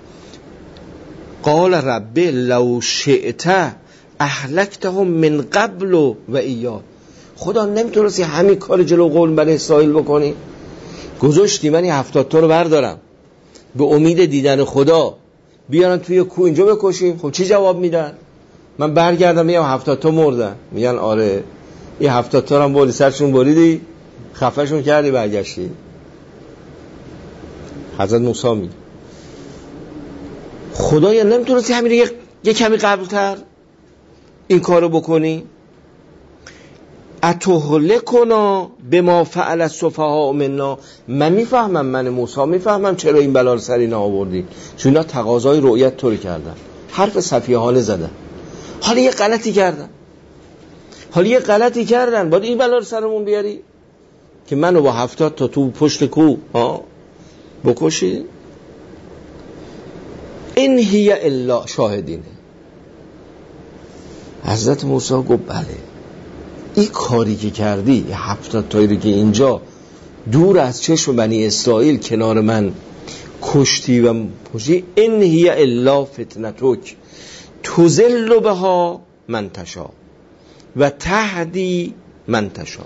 قال رب لو شئت اهلکتهم من قبل و ایا، خدا نمیتونستی همین کار جلو قوم بنی اسرائیل بکنی؟ گذاشتی من 70 تا رو بردارم به امید دیدن خدا، بیارن توی کوه اینجا بکشیم. خب چی جواب میدن؟ من برگردم میگم 70 تا مردن، میگن آره این 70 تا هم بولی سرشون بریدی، خفهشون کردی، برگشتی. حضرت موسی میگه خدایا نمیتونستی همین یک کمی قبلتر این کارو بکنی؟ اتهلکنا بما فعل السفهاء منا، من میفهمم، من موسی میفهمم چرا این بلا رو سر اینا آوردی، چون اینا تقاضای رؤیت تو رو کردن، حرف سفیهانه زدن، حالا یه غلطی کردن، باید این بلا رو سرمون بیاری که منو با 70 تا تو پشت کوه بکشی؟ این هی الا شاهدینه. حضرت موسی گفت بله، این کاری که کردی 70 تایی که اینجا دور از چشم بنی اسرائیل کنار من کشتی و پشتی، ان هی الا فتنتک تضل بها من تشاء و تهدی من تشاء.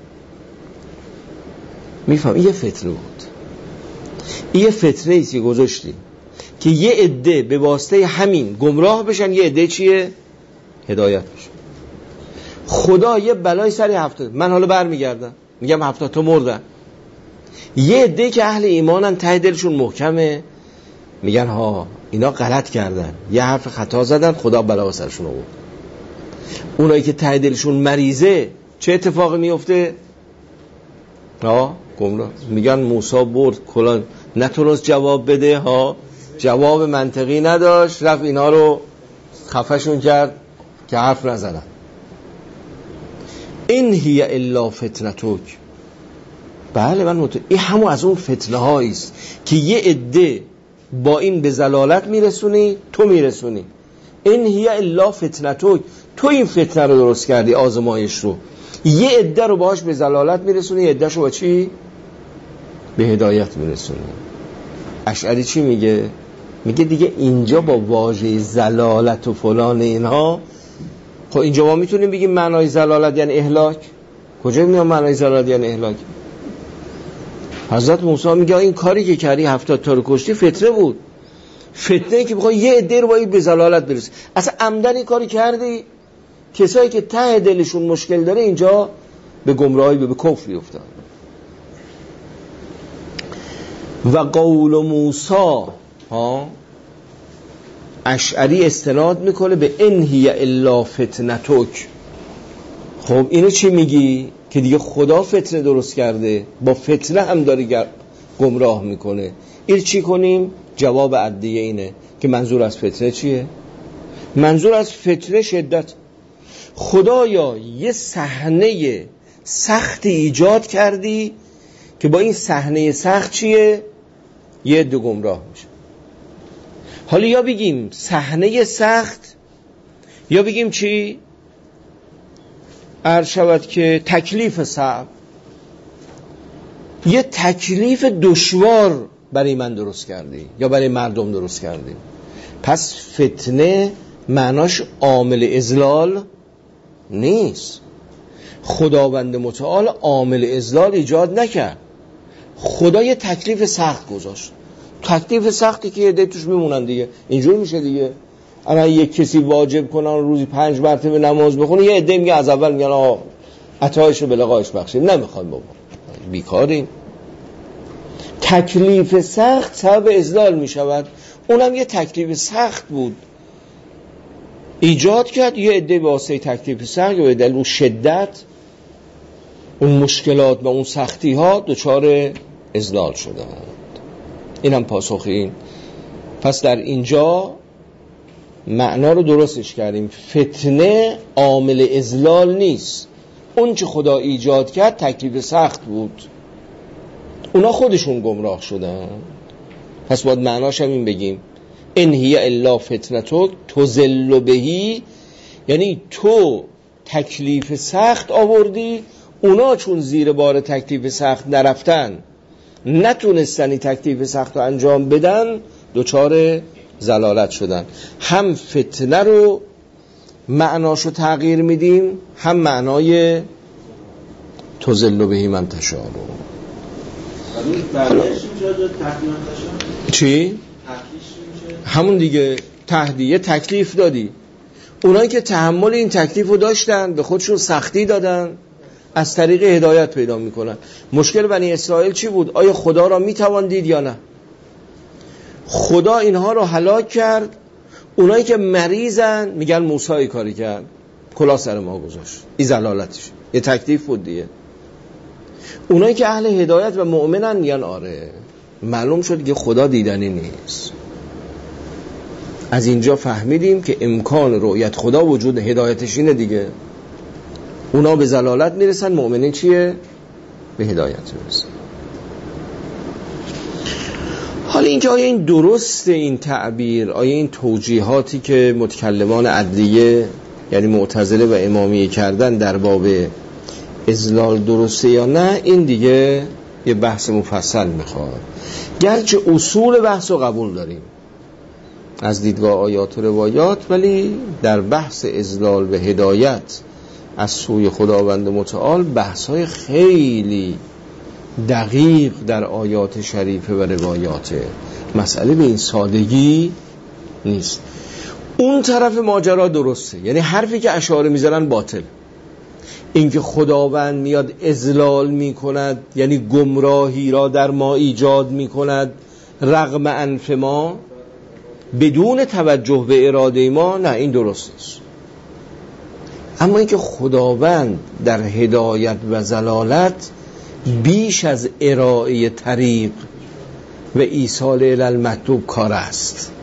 میفهم این یه فتنه بود، این یه فتنه ایست که گذاشتی که یه عده به واسطه همین گمراه بشن، یه عده چیه؟ هدایت بشن. خدا یه بلای سری 70، من حالا برمیگردم میگم 70 تا مردن، یه عده که اهل ایمانن ته دلشون محکمه میگن ها اینا غلط کردن، یه حرف خطا زدن، خدا بلا سرشون آورد. اونایی که ته دلشون مریضه چه اتفاقی میفته؟ ها گمراه میگن موسی برد کلان نتونست جواب بده، ها جواب منطقی نداشت، رفت اینا رو خفشون کرد که حرف نزنن. این هی الا فتنتک. بله من این همون از اون فتنه هایی است که یه عده با این به ضلالت میرسونی، تو میرسونی. این هی الا فتنتک، تو این فتنه رو درست کردی، آزمایش رو. یه عده رو باهاش به ضلالت میرسونی، یه عده‌شو با چی؟ به هدایت میرسونی. اشعری چی میگه؟ میگه دیگه اینجا با واژه ضلالت و فلان اینها، خب اینجا ما میتونیم بگیم معنای ضلالت یعنی اهلاک؟ کجا میاد معنای ضلالت یعنی اهلاک؟ حضرت موسی میگه این کاری که کردی 70 تا رو کشتی فتنه بود، فتنه که بخوای یه عده رو باید به ضلالت برسی. اصلا عمدن این کاری کردی، کسایی که ته دلشون مشکل داره اینجا به گمراهی به کفر افتاد. و قول موسی، ها اشعری استناد میکنه به ان هی الا فتنتک. خب اینو چی میگی؟ که دیگه خدا فتنه درست کرده، با فتنه هم داره گمراه میکنه. این چی کنیم؟ جواب عدیه اینه که منظور از فتنه چیه؟ منظور از فتنه شدت. خدایا یه صحنه سخت ایجاد کردی که با این صحنه سخت چیه؟ یه عده گمراه میشه. حالا یا بگیم صحنه سخت، یا بگیم چی؟ عرض شود که تکلیف صعب. یه تکلیف دشوار برای من درست کردی یا برای مردم درست کردی. پس فتنه معناش عامل اضلال نیست. خداوند متعال عامل اضلال ایجاد نکرد، خدا یه تکلیف سخت گذاشت. تکلیف سختی که یه ده توش میمونن دیگه، اینجور میشه دیگه. اما یک کسی واجب کنن روزی 5 مرتبه نماز بخونه، یه عده میگه از اول میگن آقا عطایشو به لقایش بخشید، نمیخوایم بابا بیکاریم. تکلیف سخت سبب اضلال میشود، اونم یه تکلیف سخت بود ایجاد کرد، یه عده به واسطه تکلیف سخت یا به دلیل اون شدت اون مشکلات و اون سختی ها دچار اضلال شدند. اینم پاسخ این. پس در اینجا معنا رو درستش کردیم. فتنه عامل اضلال نیست، اون چه خدا ایجاد کرد تکلیف سخت بود، اونا خودشون گمراه شدن. پس باید معناش هم این بگیم ان هی الا فتنتک تضل بهی، یعنی تو تکلیف سخت آوردی، اونا چون زیر بار تکلیف سخت نرفتن، نتونستنی تکلیف سخت رو انجام بدن، دچار ضلالت شدن. هم فتنه رو معناشو تغییر میدیم، هم معنای تضل بهی من تشاء رو. چی؟ همون دیگه، تهدیه تکلیف دادی. اونایی که تحمل این تکلیف رو داشتن، به خودشون سختی دادن، از طریق هدایت پیدا میکنن. مشکل بنی اسرائیل چی بود؟ آیا خدا را میتوان دید یا نه؟ خدا اینها رو هلاک کرد. اونایی که مریضن میگن موسی کاری کرد، کلاه سر ما گذاشت، این ضلالتش، یه تکلیف بود دیگه. اونایی که اهل هدایت و مؤمنن میگن آره معلوم شد که خدا دیدنی نیست. از اینجا فهمیدیم که امکان رؤیت خدا وجود هدایتش اینه دیگه. اونا به ضلالت میرسن، مؤمنین چیه؟ به هدایت میرسن. حالا اینجا آیا این درسته این تعبیر؟ آیا این توجیهاتی که متکلمان عدلیه یعنی معتزله و امامیه کردن در باب اضلال درسته یا نه، این دیگه یه بحث مفصل میخواد. گرچه اصول بحث رو قبول داریم از دیدگاه آیات و روایات، ولی در بحث اضلال و هدایت از سوی خداوند متعال بحث‌های خیلی دقیق در آیات شریفه و روایاته. مسئله به این سادگی نیست. اون طرف ماجرا درسته، یعنی حرفی که اشاعره میزنن باطل. اینکه خداوند میاد اضلال میکند، یعنی گمراهی را در ما ایجاد میکند رغم انف ما، بدون توجه به اراده ما، نه این درست نیست. اما اینکه خداوند در هدایت و ضلالت بیش از ارائه طریق و ایصال الی المطلوب کار است،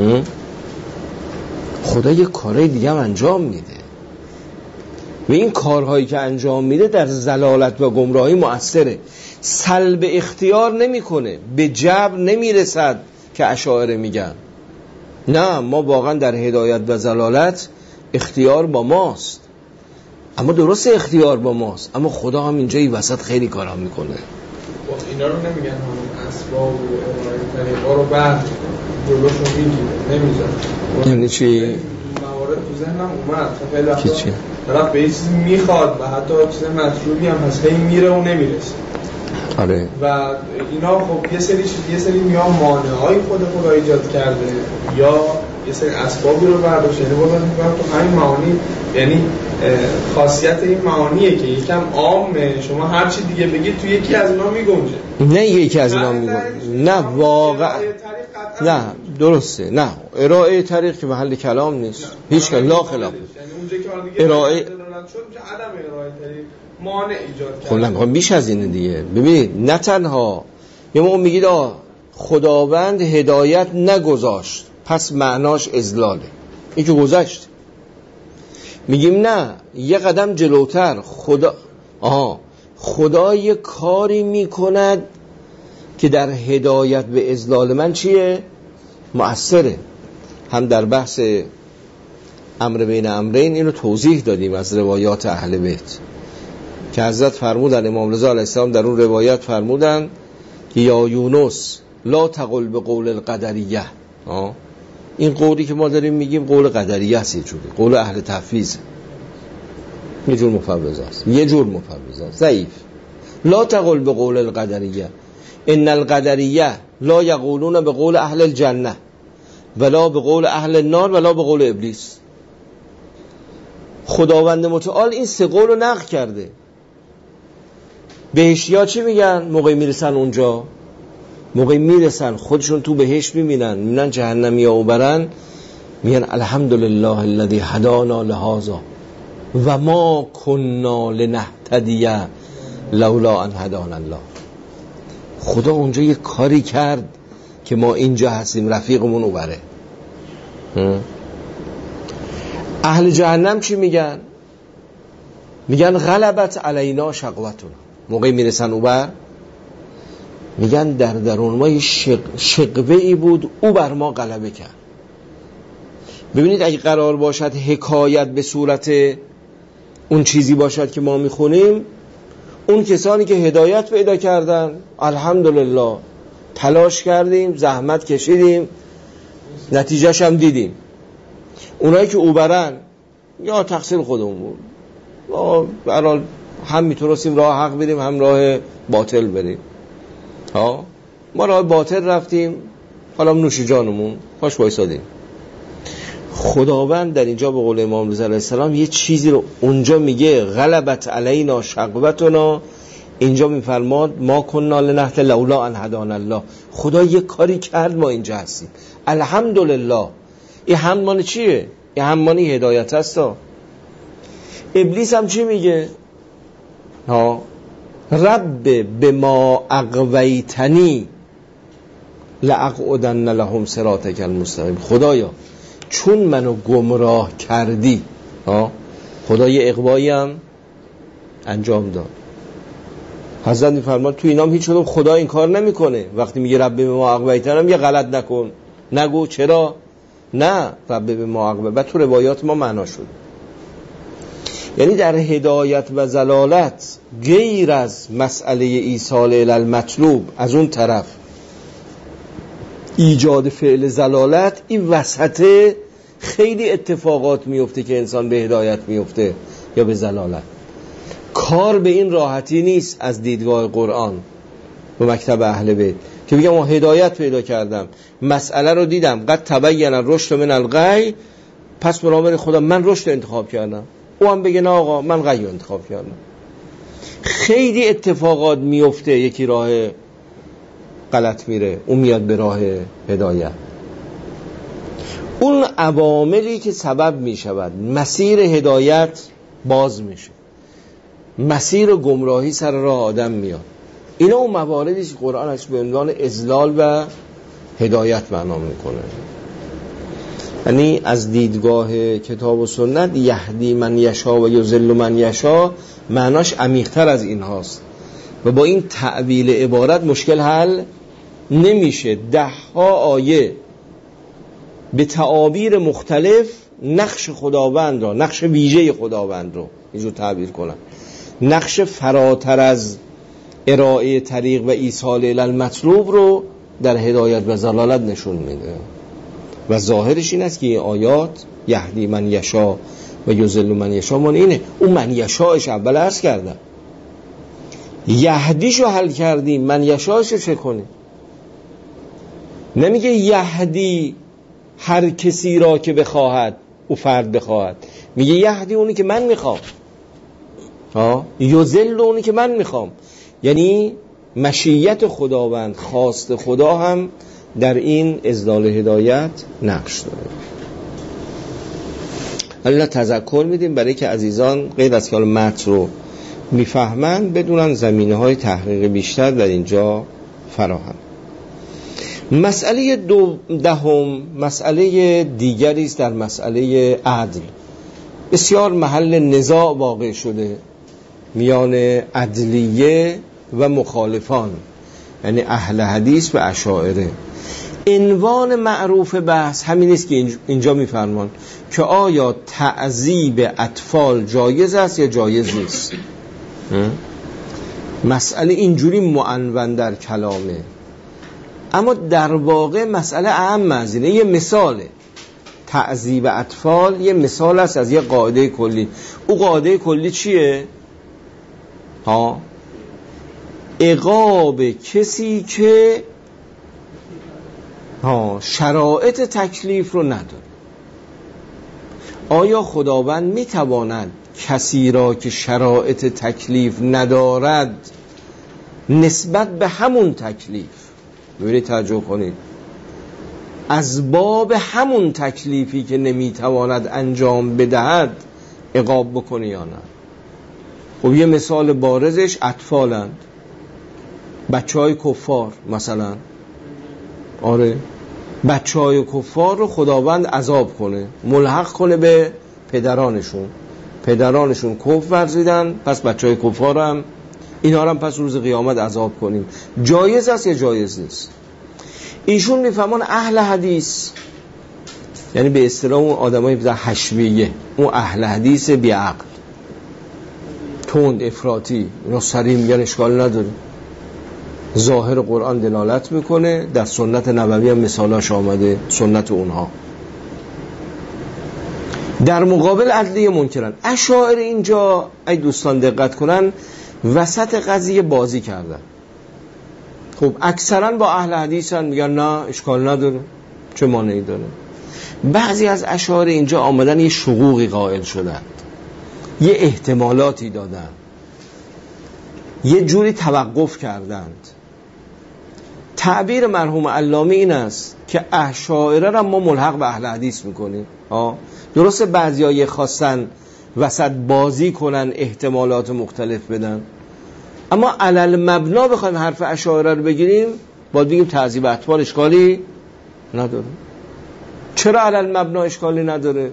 خدا یک کارهای دیگه هم انجام میده و این کارهایی که انجام میده در ضلالت و گمراهی مؤثره. سلب اختیار نمیکنه، به جبر نمیرسد که اشاعره میگن. نه، ما واقعا در هدایت و ضلالت اختیار با ماست، اما درست اختیار با ماست، اما خدا هم اینجا این وسط خیلی کارا میکنه. اینا رو نمیگن همون اسباب و ارائه طریقا رو بعد جلوشون میگیره، نمیذاره. یعنی چی؟ موارد تو ذهنم اومد خیلی وقتا طرف به چیزی میخواد و حتی چیز مطلوبی هم هست، خیلی میره و نمیرسه. آره. و اینا خب یه سری یا مانع‌های خدا ایجاد کرده یا یه سری اسبابی رو برداشته. یعنی واقعا میگم تو همین معانی، یعنی خاصیت این معانیه که یکم عامه، شما هر چی دیگه بگید تو یکی از اینا میگنجه. نه یکی از اینا میگنجه، نه واقعا نه درسته، نه ارائه طریق که محل کلام نیست، هیچ کلام لا خلاف. یعنی اونجا که ارائه شد میشه عدم ارائه طریق مانع ایجاد کرد. خب نمیخوام بیش از اینه دیگه. ببینید نه تنها یه موقع میگید خداوند هدایت نگذاشت پس معناش اضلاله، این که گذاشت. میگیم نه، یه قدم جلوتر، خدا یه کاری میکند که در هدایت به اضلال من چیه؟ مؤثره. هم در بحث امر بین امرین اینو توضیح دادیم از روایات اهل بیت که حضرت فرمودن، امام رضا علیه السلام در اون روایت فرمودن که یا یونس لا تقل به قول القدریه. این قولی که ما داریم میگیم قول قدریه است، قول اهل تفویض، یه جور مفوضه است، ضعیف. لا تقل به قول القدریه ان القدریه لا یقولون به قول اهل الجنه ولا به قول اهل النار ولا به قول ابلیس. خداوند متعال این سه قول رو نقل کرده. بهشتیا چی میگن موقعی میرسن اونجا؟ موقعی میرسن خودشون تو بهشت میبینن جهنمی ها برن، میگن الحمدلله الذی هدانا لهذا و ما کنا لنهتدی لولا ان هدانا الله. خدا اونجا یه کاری کرد که ما اینجا هستیم، رفیقمون او بره. اهل جهنم چی میگن؟ میگن غلبت علینا شقوتنا. موقعی میرسن او بر، میگن در درون ما یه شقوه ای بود، او بر ما غلبه کرد. ببینید اگه قرار باشد حکایت به صورت اون چیزی باشد که ما میخونیم، اون کسانی که هدایت پیدا کردن الحمدلله تلاش کردیم، زحمت کشیدیم، نتیجهش هم دیدیم. اونایی که اوبرن یا تقصیر خودمون بود، ما برحال هم میتونستیم راه حق بریم هم راه باطل بریم. ما راه باطل رفتیم، حالا نوش جانمون پاش بایستادیم. خداوند در اینجا به قول امام رضا علیه السلام یه چیزی رو اونجا میگه غلبت علینا شقوتنا، اینجا میفرماد ما کنا لنهتدی لولا ان هدانا الله. خدا یه کاری کرد ما اینجا هستیم، الحمدلله. این هممان چیه؟ این همانی هدایت هست. ابلیس هم چی میگه؟ رب بما اغویتنی لاقعدن لهم صراطک المستقیم. خدایا چون منو گمراه کردی. خدا یه اغوایی هم انجام داد. حضرت میفرماد تو اینام هیچ کدوم خدا این کار نمیکنه. وقتی میگه رب بما اغویتنی یه غلط نکن، نگو چرا؟ نه، رب بما اغویتنی بعد تو روایات ما معنا شد. یعنی در هدایت و ضلالت غیر از مسئله ایصال الی المطلوب، از اون طرف ایجاد فعل ضلالت، این وسط خیلی اتفاقات میفته که انسان به هدایت میفته یا به ضلالت. کار به این راحتی نیست از دیدگاه قرآن و مکتب اهل بیت که بگم ما هدایت پیدا کردم، مسئله رو دیدم، قد تبین الرشد من الغی، پس برابر خدا من رشد انتخاب کردم، او هم بگه نه آقا من غی انتخاب کردم. خیلی اتفاقات میفته، یکی راه غلط میره، اون میاد به راه هدایت. اون عواملی که سبب میشود مسیر هدایت باز میشه، مسیر گمراهی سر راه آدم میاد. اینا اون مواردی که قرآن ازش به عنوان اضلال و هدایت معنا میکنه. یعنی از دیدگاه کتاب و سنت یهدی من یشا و یضل من یشا معناش عمیق‌تر از این هاست و با این تعبیل عبارت مشکل حل نمیشه. 10 آیه به تعابیر مختلف نقش خداوند را، نقش ویژه خداوند رو اینجور تعبیر کنن، نقش فراتر از ارائه طریق و ایصال الی المطلوب رو در هدایت و ضلالت نشون میده. و ظاهرش این است که این آیات یهدی من یشا و یضل من یشا من اینه. اون من یشاش اول عرض کردم، یهدیشو حل کردیم، من یشاش چه کنیم؟ نمیگه یهدی هر کسی را که بخواهد او فرد بخواهد، میگه یهدی اونی که من میخوام، یضل اونی که من میخوام. یعنی مشیت خداوند، خواست خدا هم در این اضلال هدایت نقش داره. الله تذکر میدیم برای که عزیزان غیر از که متن رو میفهمن بدونن زمینه های تحقیق بیشتر در اینجا فراهم. مسئله دهم مسئله دیگری است در مسئله عدل. بسیار محل نزاع واقع شده میان عدلیه و مخالفان، یعنی اهل حدیث و اشاعره. عنوان معروف بحث همین است که اینجا میفرمان که آیا تعذیب اطفال جایز است یا جایز نیست. مسئله اینجوری معنون در کلامه، اما در واقع مسئله اهم از اینه. یه مثاله، تعذیب اطفال یه مثال است از یه قاعده کلی. او قاعده کلی چیه؟ عقاب کسی که شرایط تکلیف رو نداره. آیا خداوند میتواند کسی را که شرایط تکلیف ندارد نسبت به همون تکلیف، ببینید توجه کنید، از باب همون تکلیفی که نمیتواند انجام بدهد عقاب بکنه یا نه؟ خب یه مثال بارزش اطفالند، بچهای کفار مثلا. آره، بچهای کفار رو خداوند عذاب کنه، ملحق کنه به پدرانشون کفر ورزیدن، پس بچهای کفار هم اینا هم پس روز قیامت عذاب کنیم. جایز است یا جایز نیست؟ ایشون میفهمن اهل حدیث، یعنی به اصطلاح اون آدمای بزرگ حشویه، اون اهل حدیث بی عقل، تند، افراطی، اینا سریع میگن اشکال نداره، ظاهر قرآن دلالت میکنه، در سنت نبوی هم مثالاش آمده، سنت اونها. در مقابل عدلیه منکرن. اشاعره اینجا ای دوستان دقت کنن وسط قضیه بازی کردن. خب اکثرا با اهل حدیثن، میگن نه اشکال نداره، چه مانعی داره. بعضی از اشاعره اینجا آمدن یه شقوقی قائل شدن، یه احتمالاتی دادن، یه جوری توقف کردند. تعبیر مرحوم علامه این است که اشاعره را ما ملحق به اهل حدیث میکنیم. درسته بعضی‌ها خواستن وسط بازی کنن، احتمالات مختلف بدن، اما علل مبنا بخوایم حرف اشاعره رو بگیریم باید بگیم تعذیب اطفال اشکالی نداره. چرا علل مبنا اشکالی نداره؟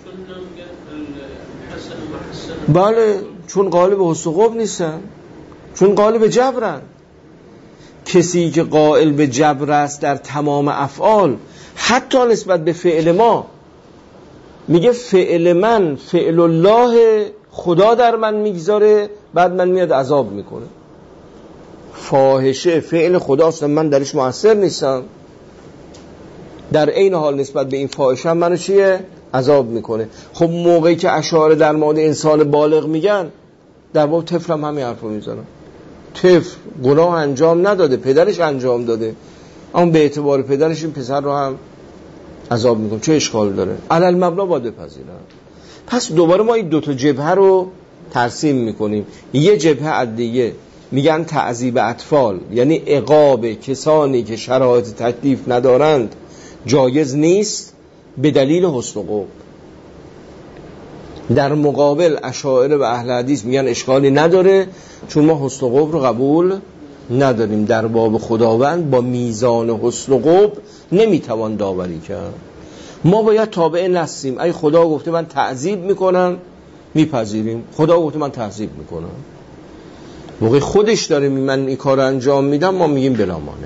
بله، چون قالب حسن قب نیستن، چون قالب جبرن. کسی که قائل به جبر است در تمام افعال، حتی نسبت به فعل ما، میگه فعل من فعل الله خدا در من میگذاره، بعد من میاد عذاب میکنه. فاحشه فعل خداست، من درش مؤثر نیستم، در این حال نسبت به این فاحشه منو چیه؟ عذاب میکنه. خب موقعی که اشاعره در مورد انسان بالغ میگن، در باب طفل هم همین حرفو میزنن. طفل گناه انجام نداده، پدرش انجام داده، اما به اعتبار پدرش این پسر رو هم عذاب میکنه. چه اشکال داره؟ علل مبنا باید بپذیرن. پس دوباره ما این دوتا جبهه رو ترسیم میکنیم. یه جبهه عدیه میگن تعذیب اطفال، یعنی عقاب کسانی که شرایط تکلیف ندارند جایز نیست به دلیل حسن قوم. در مقابل اشاعره و اهل حدیث میگن اشکالی نداره، چون ما حسن قوم رو قبول نداریم. در باب خداوند با میزان حسن قوم نمیتوان داوری کرد. ما باید تابع نسیم. ای خدا گفته من تعذیب میکنم، میپذیریم. خدا گفته من تعذیب میکنم، موقع خودش داره من این کار انجام میدم، ما میگیم بلا مانع.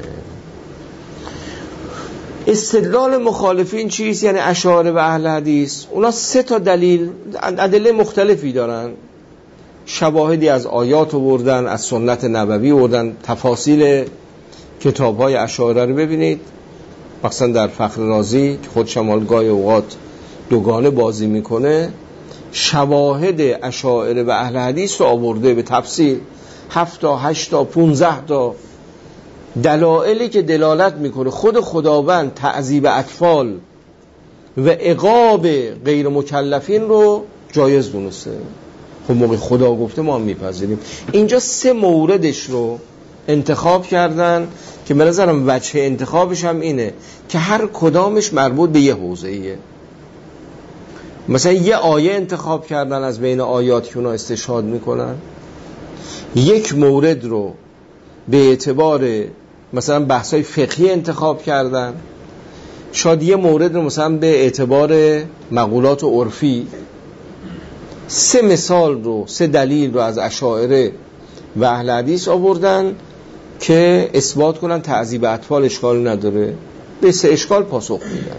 استدلال مخالفین چیست؟ یعنی اشاعره و اهل حدیث اونا 3 تا دلیل، ادله مختلفی دارن. شواهدی از آیات آوردن، از سنت نبوی آوردن. تفاصیل کتاب‌های اشاعره رو ببینید، مثلا در فخر رازی که خود شمالگاه اوقات دوگانه بازی میکنه، شواهد اشاعره و اهل حدیث رو آورده به تفصیل، 7 تا 8 تا 15 تا دلایلی که دلالت میکنه خود خداوند تعذیب اطفال و عقاب غیر مکلفین رو جایز دونسته. خب موقع خدا گفته ما هم میپذیریم. اینجا 3 موردش رو انتخاب کردن که به نظرم وجه انتخابش هم اینه که هر کدامش مربوط به یه حوزه‌ایه. مثلا یه آیه انتخاب کردن از بین آیات که اونا استشهاد میکنن، یک مورد رو به اعتبار مثلا بحثای فقهی انتخاب کردن، شاید یه مورد رو مثلا به اعتبار مقولات عرفی. 3 مثال رو، 3 دلیل رو از اشاعره و اهل حدیث آوردن که اثبات کنن تعذیب اطفال اشکال نداره. به 3 اشکال پاسخ میدن.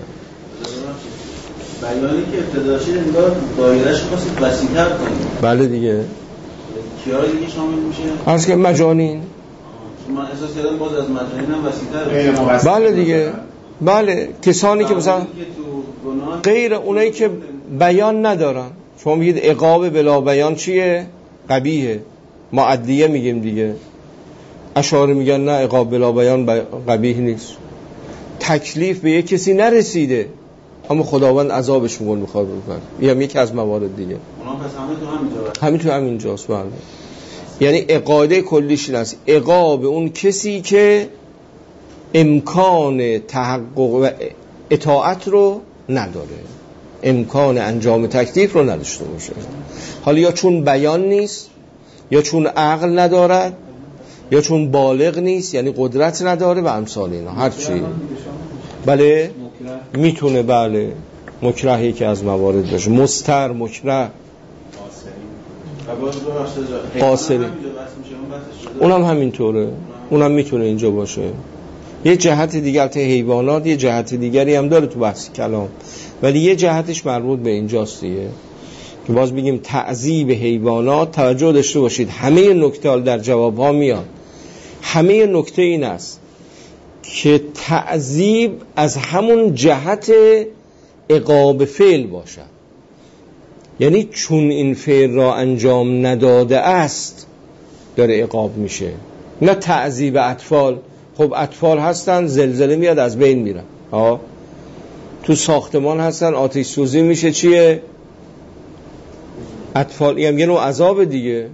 بیانی که ابتداشه انگار دایرهش خواستید وسیع‌تر کنید. بله دیگه. کیا دیگه شامل میشه؟ عرض که مجانین. من احساس کردم باز از مجانین هم وسیع‌تر. بله دیگه. بله، کسانی که مثلا غیر اونایی که بیان ندارن. شما میگید عقاب بلا بیان چیه؟ قبیحه. ما عدلیه میگیم دیگه. اشاعره میگن نه، عقاب بلا بیان قبیح نیست. تکلیف به یک کسی نرسیده اما خداوند عذابش میکنه بخواد بکنه. این هم یکی از موارد دیگه. اونا پس همه تو همینجا. همین تو همینجاست. بله. یعنی قاعده کلیش این است: عقاب اون کسی که امکان تحقق و اطاعت رو نداره، امکان انجام تکلیف رو نداشته باشه. حالا یا چون بیان نیست، یا چون عقل ندارد، یا چون بالغ نیست یعنی قدرت نداره و امثال اینا. هر چی بله میتونه. بله مکرهی که از موارد باشه، مستر، مکره، قاصری، اونم همینطوره. اونم میتونه اینجا باشه. یه جهت دیگر البته حیوانات یه جهت دیگری هم داره تو بحث کلام، ولی یه جهتش مربوط به اینجاست دیگه که باز بگیم تعذیب حیوانات. توجه داشته باشید همه نکته در جواب ها میاد. همه نکته این است که تعذیب از همون جهت عقاب فعل باشد، یعنی چون این فعل را انجام نداده است داره عقاب میشه، نه تعذیب اطفال. خب اطفال هستن زلزله میاد از بین میرن، تو ساختمان هستن آتش سوزی میشه، چیه؟ اطفال. یه نوع عذاب دیگه،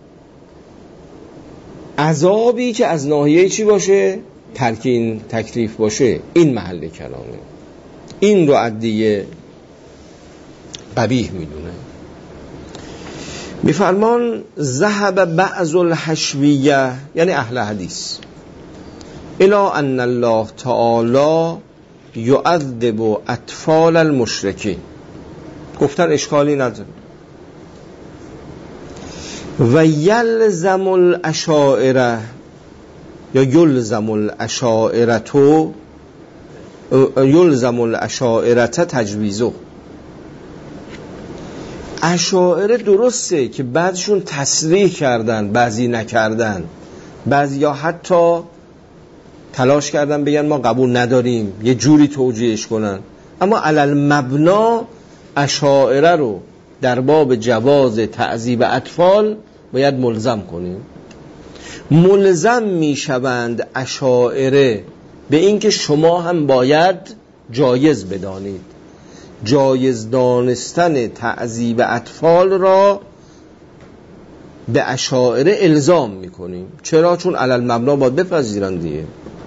عذابی که از ناحیه چی باشه؟ ترک این تکلیف باشه. این محل کلامه. این رو عدیه قبیح میدونه. میفرمان ذهب بعض الحشویه، یعنی اهل حدیث، الی ان الله تعالی یعذب اطفال المشرکین. گفتن اشکالی نداره. و یلزم الاشاعره یا یلزم الاشاعرتو یلزم الاشاعرت تجویزو. اشاعره درسته که بعضشون تصریح کردن، بعضی نکردن، بعضی یا حتی تلاش کردن بگن ما قبول نداریم، یه جوری توجیهش کنن، اما علل مبنا اشاعره رو در باب جواز تعذیب اطفال باید ملزم کنیم. ملزم میشوند اشاعره به اینکه شما هم باید جایز بدانید. جایز دانستن تعذیب اطفال را به اشاعره الزام میکنیم. چرا؟ چون علل مبنا باید بپذیرن دیگه.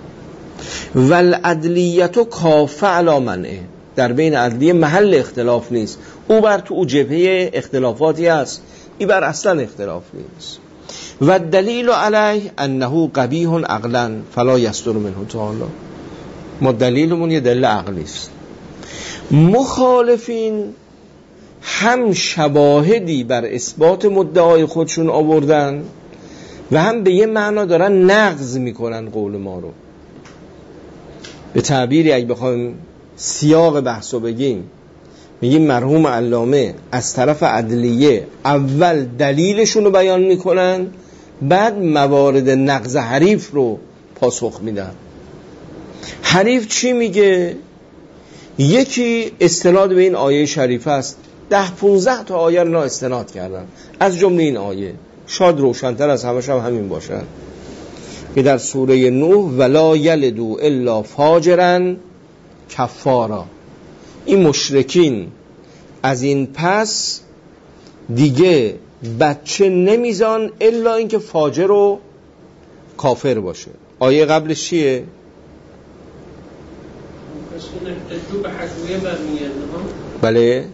والعدلیت کافه علی منعه، در بین عدلیه محل اختلاف نیست. او بر تو او جبهه اختلافاتی است، این بر اصلا اختلاف نیست. و دلیل علیه انه قبیح عقلا فلا یصدر منه تعالی. ما دلیلمون یه دلیل عقلی است. مخالفین هم شواهدی بر اثبات مدعای خودشون آوردن و هم به یه معنا دارن نقض میکنن قول ما رو. به تعبیری اگه بخوایم سیاق بحثو بگیم، میگیم مرحوم علامه از طرف عدلیه اول دلیلشون رو بیان میکنن، بعد موارد نقض حریف رو پاسخ میدن. حریف چی میگه؟ یکی استناد به این آیه شریفه است. 10-15 تا آیه رو استناد کردن، از جمله این آیه، شاید روشن‌تر از همش هم همین باشن، که در سوره نوح ولا یلدو الا فاجرا کفارا. این مشرکین از این پس دیگه بچه نمیزان الا اینکه فاجر و کافر باشه. آیه قبلش چیه؟ احتجوا بحشویه برمیگرده ها؟ بله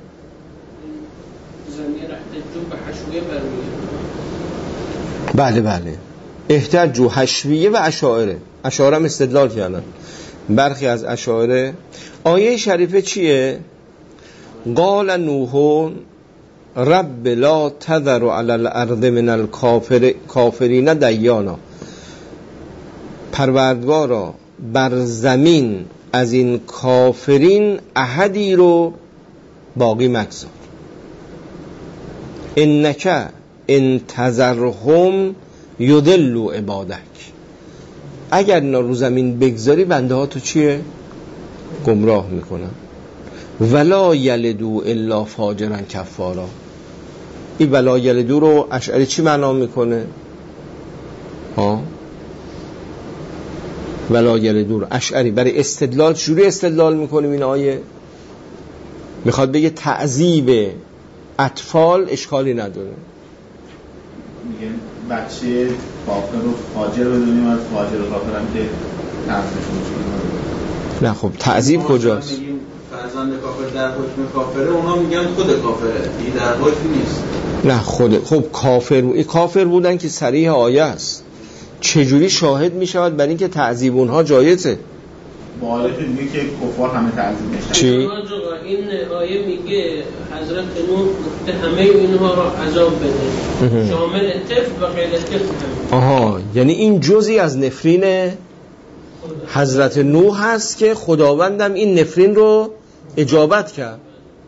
زمیر احتجوا بحشویه برمیگرده. بله احتجوا حشویه و اشاعره. اشاعره هم استدلال کردن، برخی از اشاعره. آیه شریفه چیه؟ قال نوح رب لا تذر علی الارض من الکافرین دیانا. پروردگارا بر زمین از این کافرین احدی رو باقی مگذار. انک ان تذرهم یضلوا عبادک. اگر اینا رو زمین بگذاری بنده ها تو چیه؟ گمراه میکنن. ولا یلدو الا فاجرا کفارا. این ولا یلدو رو اشعری چی معنا میکنه؟ ولا یلدو رو اشعری برای استدلال چجوری استدلال میکنیم؟ این آیه میخواد بگه تعذیب اطفال اشکالی نداره. میگه بچه کافر رو فاجر بدونیم، از فاجر و کافر هم که تعذیبشون کنیم. نه خب تعذیب کجاست؟ میگیم فرزند کافر در حکم کافره، اونا میگن خود کافره، این در حکم نیست. نه خود خب کافر بودن که صریح آیه است. چجوری شاهد میشود بر اینکه تعذیب اونها جایزه؟ بالا که میگه که کفار همه تعذیب میشن. چی؟ این آیه میگه حضرت نوح گفته همه اینها را عذاب بده، شامل طفل و غیر طفل هم. یعنی این جزئی از نفرین حضرت نوح هست که خداوندم این نفرین رو اجابت کرد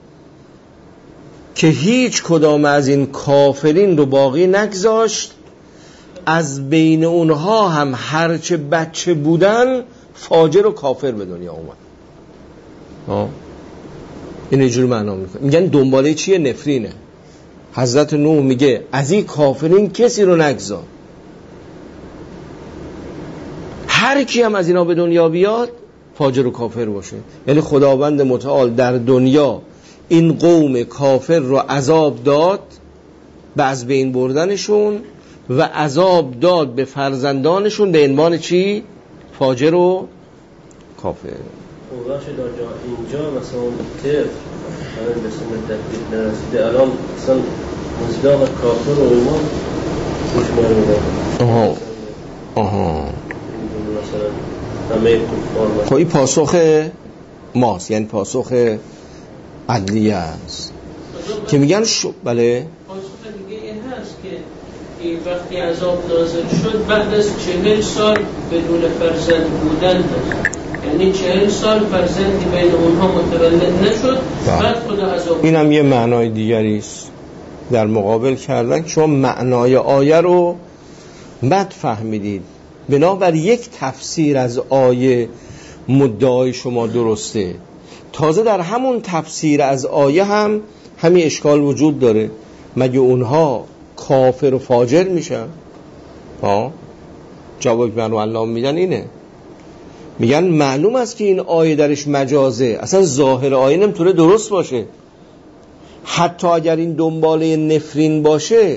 که هیچ کدام از این کافرین رو باقی نگذاشت، از بین اونها هم هرچه بچه بودن فاجر و کافر به دنیا اومد. این اینجور معنا میکنه. میگن دنباله چیه؟ نفرینه. حضرت نوح میگه از این کافرین کسی رو نگذار، هر کی هم از اینا به دنیا بیاد فاجر و کافر باشه. یعنی خداوند متعال در دنیا این قوم کافر رو عذاب داد به از بین بردنشون و عذاب داد به فرزندانشون به عنوان چی؟ فاجر و کافر. بخش اینجا مثلا طفل همین به سن تکلیف نرسیده، الان مثلا مصداق کافر و ایمان روش میارمیدن. مثلا همه کفار. خب این پاسخ ماست، یعنی پاسخ عدلیه است که میگن بله پاسخ دیگه این هست که وقتی عذاب نازل شد بعد از 40 سال بدون فرزند بودن هست، یعنی 40 سال فرزندی بین اونها متولد نشد، بعد خدا عذاب. اینم یه معنای دیگری است. در مقابل کردن که شما معنای آیه رو بد فهمیدید، بنابر یک تفسیر از آیه مدعای شما درسته، تازه در همون تفسیر از آیه هم همین اشکال وجود داره. مگه اونها کافر و فاجر میشن؟ جواب من رو الله میدن اینه، میگن معلوم است که این آیه درش مجازه، اصلا ظاهر آیه نمیتونه درست باشه. حتی اگر این دنباله نفرین باشه،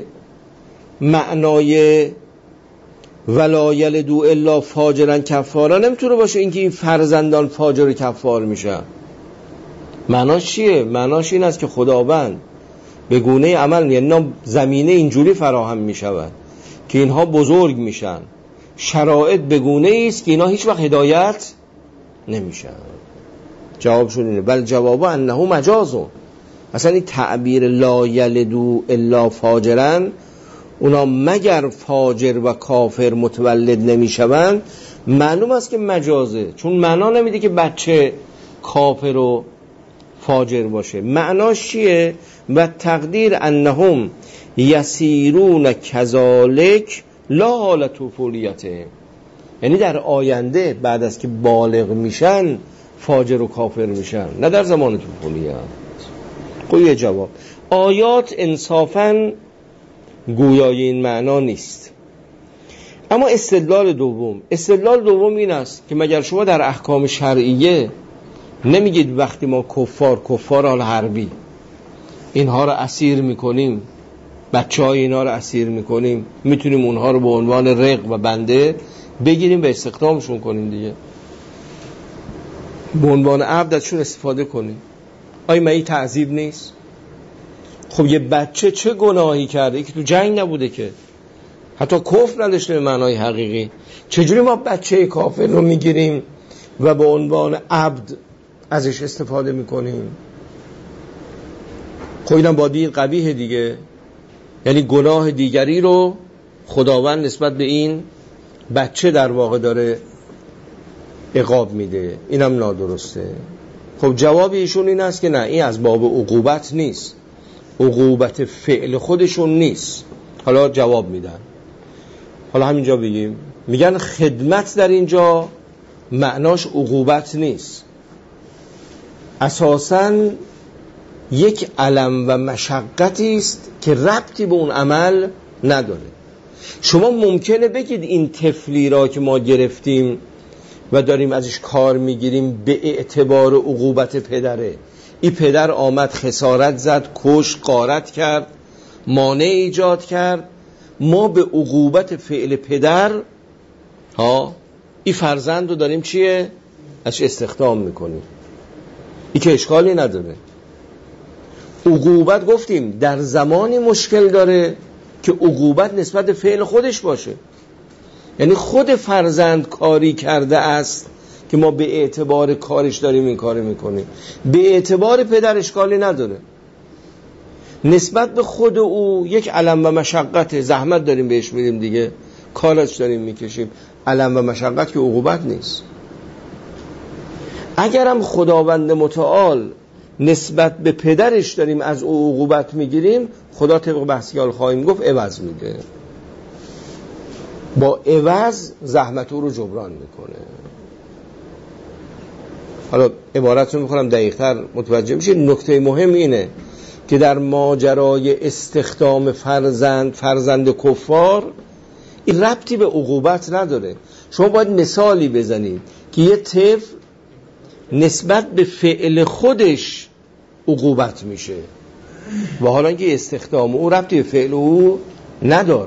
معنای ولا یلدوا الا فاجرا کفارا نمیتونه باشه اینکه این فرزندان فاجر و کفار میشن. معناش چیه؟ معناش این است که خداوند به گونه عمل، یعنی زمینه اینجوری فراهم میشود که اینها بزرگ میشن، شرایط به گونه است که اینها هیچ وقت هدایت نمیشن. جوابشون اینه بل جواب انه مجازون. اصلا این تعبیر لا یلدوا الا فاجرا، اونا مگر فاجر و کافر متولد نمیشوند، معلوم است که مجازه، چون معنا نمیده که بچه کافر و فاجر باشه. معناش چیه؟ و تقدیر انهم یسیرون کذالک لا حال طفولیته، یعنی در آینده بعد از که بالغ میشن فاجر و کافر میشن، نه در زمان طفولیت. قوی جواب آیات انصافاً گویای این معنا نیست. اما استدلال دوم این است که مگر شما در احکام شرعیه نمیگید وقتی ما کفار حال حربی اینها رو اسیر میکنیم، بچهای اینها رو اسیر میکنیم، میتونیم اونها رو به عنوان رق و بنده بگیریم و استخدامشون کنیم دیگه، به عنوان عبد ازشون استفاده کنیم؟ آیا من این تعذیب نیست؟ خب یه بچه چه گناهی کرده که تو جنگ نبوده، که حتی کفر نداشته به معنای حقیقی، چجوری ما بچه کافر رو میگیریم و به عنوان عبد ازش استفاده میکنیم؟ خب اینم با دید قبیه دیگه، یعنی گناه دیگری رو خداوند نسبت به این بچه در واقع داره عقاب میده، اینم نادرسته. خب جواب ایشون این است که نه، این از باب عقوبت نیست، عقوبت فعل خودشون نیست. حالا جواب میدن، حالا همینجا بگیم، میگن خدمت در اینجا معناش عقوبت نیست، اساساً یک الم و مشقتی است که ربطی به اون عمل نداره. شما ممکنه بگید این طفلی را که ما گرفتیم و داریم ازش کار میگیریم به اعتبار عقوبت پدره، این پدر آمد خسارت زد، کش، غارت کرد، مانع ایجاد کرد، ما به عقوبت فعل پدر این فرزند رو داریم چیه؟ ازش استخدام میکنیم. این که اشکالی نداره. عقوبت گفتیم در زمانی مشکل داره که عقوبت نسبت فعل خودش باشه، یعنی خود فرزند کاری کرده است که ما به اعتبار کارش داریم این کاری میکنیم، به اعتبار پدر اشکالی نداره. نسبت به خود او یک الم و مشقت، زحمت داریم بهش میدیم دیگه، کارش داریم میکشیم، الم و مشقت که عقوبت نیست. اگرم خداوند متعال نسبت به پدرش داریم از او عقوبت میگیریم، خدا طبق بحثی که خواهیم گفت عوض میده، با عوض زحمت او رو جبران میکنه. حالا عبارت رو میخونم دقیق‌تر متوجه میشه. نکته مهم اینه که در ماجرای استخدام فرزند کفار این ربطی به عقوبت نداره. شما باید مثالی بزنید که یه طفل نسبت به فعل خودش عقوبت میشه و حالا اینکه استخدام او ربطی به فعل او نداره.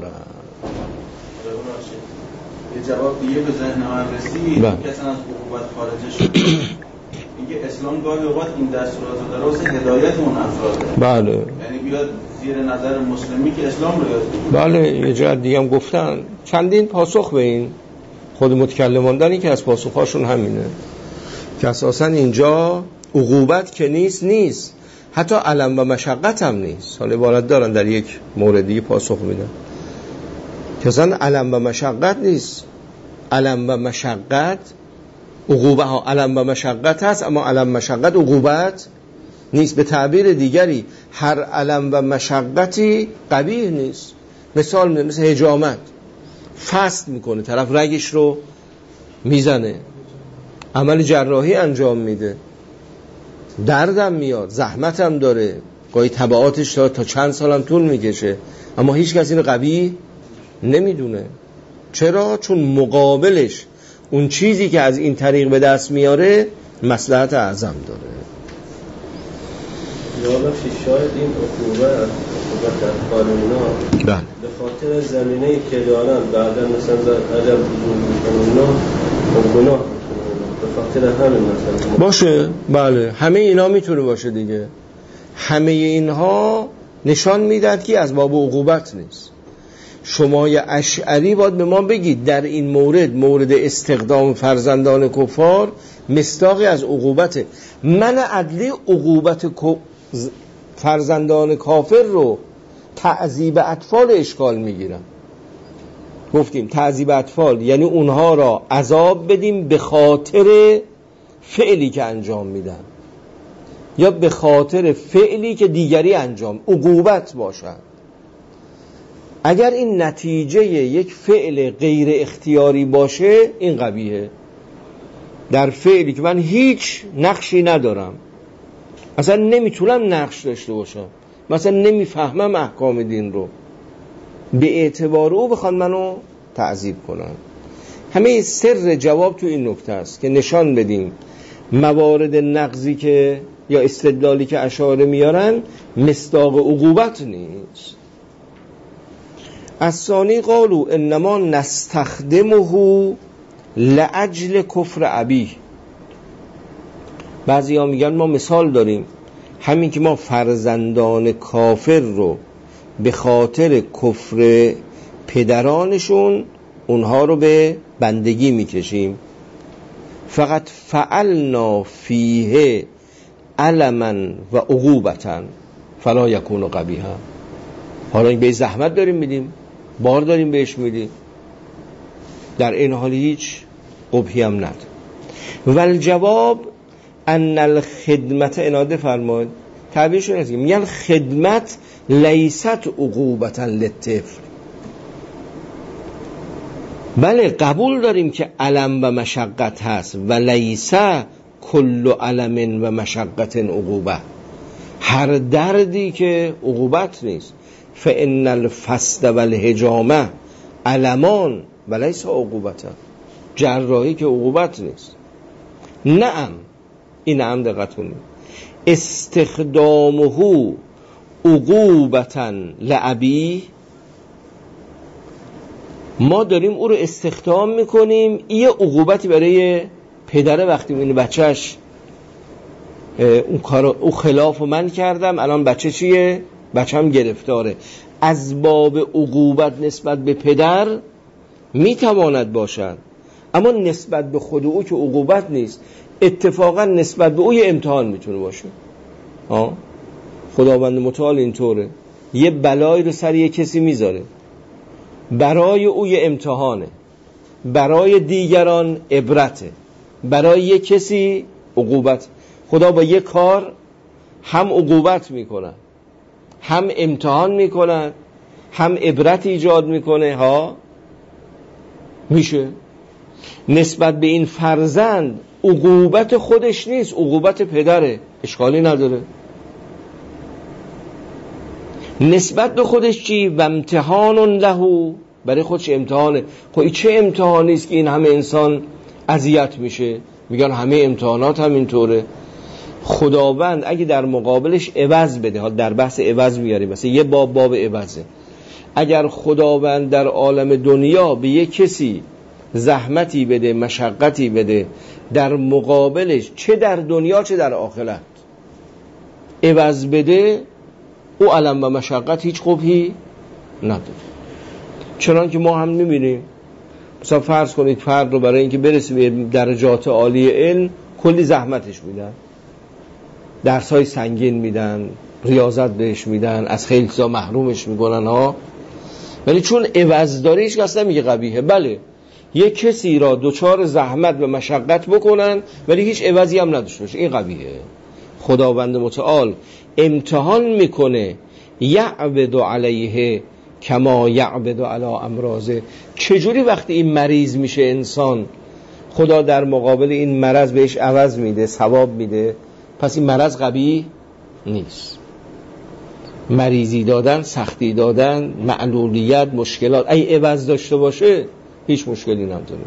یه جواب دیگه به ذهن من رسید که اصلا از عقوبت خارج شد. اینکه اسلام گاهی اوقات این دستورات رو داره واسه هدایت اون افراده. بله. یعنی بیاد زیر نظر مسلمی که اسلام رو یاد بگیره. بله، یه جهت دیگه هم گفتن چندین پاسخ به این خود متکلمان دارن که از پاسخهاشون همینه که اساساً اینجا عقوبت که نیست، حتی الم و مشقت هم نیست. حالا عبارت دارن در یک موردی پاسخ میدن که اصلا الم و مشقت نیست. الم و مشقت عقوبه ها، الم و مشقت هست، اما الم مشقت عقوبت نیست. به تعبیر دیگری هر الم و مشقتی قبیح نیست. مثال میده، مثل حجامت، فست میکنه، طرف رگش رو میزنه، عمل جراحی انجام میده، دردم میاد، زحمتم داره، گاهی تبعاتش تا چند سالم طول میکشه، اما هیچ کسی اینو قبیح نمیدونه. چرا؟ چون مقابلش اون چیزی که از این طریق به دست میاره مصلحت اعظم داره. یالا شاید این عقوبت در قانونا به خاطر زمینه‌ای که دارن بعدا مثلا عدم قانونا و گناه به خاطر همین مثلا باشه. بله، همه اینا میتونه باشه دیگه. همه اینها نشان میداد که از باب عقوبت نیست. شمای اشعری باید به ما بگید در این مورد استخدام فرزندان کفار مصداقی از عقوبته. من عدلی عقوبت فرزندان کافر رو تعذیب اطفال اشکال میگیرم. گفتیم تعذیب اطفال یعنی اونها را عذاب بدیم به خاطر فعلی که انجام میدن یا به خاطر فعلی که دیگری انجام، عقوبت باشد. اگر این نتیجه یک فعل غیر اختیاری باشه این قبیحه. در فعلی که من هیچ نقشی ندارم، اصلا نمیتونم نقش داشته باشم، مثلا نمیفهمم احکام دین رو، به اعتبار او بخوان منو تعذیب کنن. همه سر جواب تو این نکته است که نشان بدیم موارد نقضی که یا استدلالی که اشاعره میارن مصداق عقوبت نیست. الثانی قالوا انما نستخدمه لاجل کفر ابیه. بعضی ها میگن ما مثال داریم، همین که ما فرزندان کافر رو به خاطر کفر پدرانشون اونها رو به بندگی میکشیم، فقط فعلنا فیه علما و عقوبتا فلا یکون قبیحا. حالا این به زحمت داریم میدیم، بار داریم بهش میدیم، در این حال هیچ قبحی هم نداره. والجواب ان الخدمت، اناده فرماید تعبیرشون هست که میگن خدمت لیست عقوبتا للطفل. بله قبول داریم که الم و مشقت هست، و لیس کل الم و مشقت عقوبه. هر دردی که عقوبت نیست. فان الفسد والحجامه علمان و لیس عقوبتا. جراحی که عقوبت نیست. نعم، این نعم دقت کنید، استخدامه عقوبتا لعبی، ما داریم او رو استخدام میکنیم یه عقوبتی برای پدره وقتی این بچهش اون کارو او خلاف من کردم، الان بچه چیه؟ بچه‌م گرفتاره. از باب عقوبت نسبت به پدر میتواند باشد، اما نسبت به خود او که عقوبت نیست، اتفاقا نسبت به او یه امتحان میتونه باشه. خداوند متعال اینطوره، یه بلایی رو سر یه کسی میذاره، برای او یه امتحانه، برای دیگران عبرته، برای یه کسی عقوبت. خدا با یه کار هم عقوبت میکنه، هم امتحان میکنه، هم عبرت ایجاد میکنه. میشه نسبت به این فرزند عقوبت خودش نیست، عقوبت پدره، اشکالی نداره. نسبت به خودش چی؟ و امتحان له، برای خودش امتحانه. خب این چه امتحانی است که این همه انسان اذیت میشه؟ میگن همه امتحانات هم اینطوره. خداوند اگه در مقابلش عوض بده، ها در بحث عوض میاریم، مثلا یه باب عوضه. اگر خداوند در عالم دنیا به یه کسی زحمتی بده، مشقتی بده، در مقابلش چه در دنیا چه در آخرت عوض بده، او الم و مشقت هیچ قبحی نداره. چنان که ما هم میبینیم، مثلا فرض کنید فرد رو برای اینکه برسه به درجات عالی علم کلی زحمتش میدن، درسای سنگین میدن، ریاضت بهش میدن، از خیلی چیزا محرومش میکنن ولی چون عوض داره هیچ کس نمیگه قبیحه. بله یک کسی را دوچار زحمت و مشقت بکنن ولی هیچ عوضی هم نداشته باشه، این قبیحه. خداوند متعال امتحان میکنه یعبد علیه کما یعبد علی امراضه. چجوری وقتی این مریض میشه انسان خدا در مقابل این مرض بهش عوض میده، ثواب میده، پس این مرض قبیح نیست. مریضی دادن، سختی دادن، معلولیت، مشکلات ای عوض داشته باشه هیچ مشکلی نداره.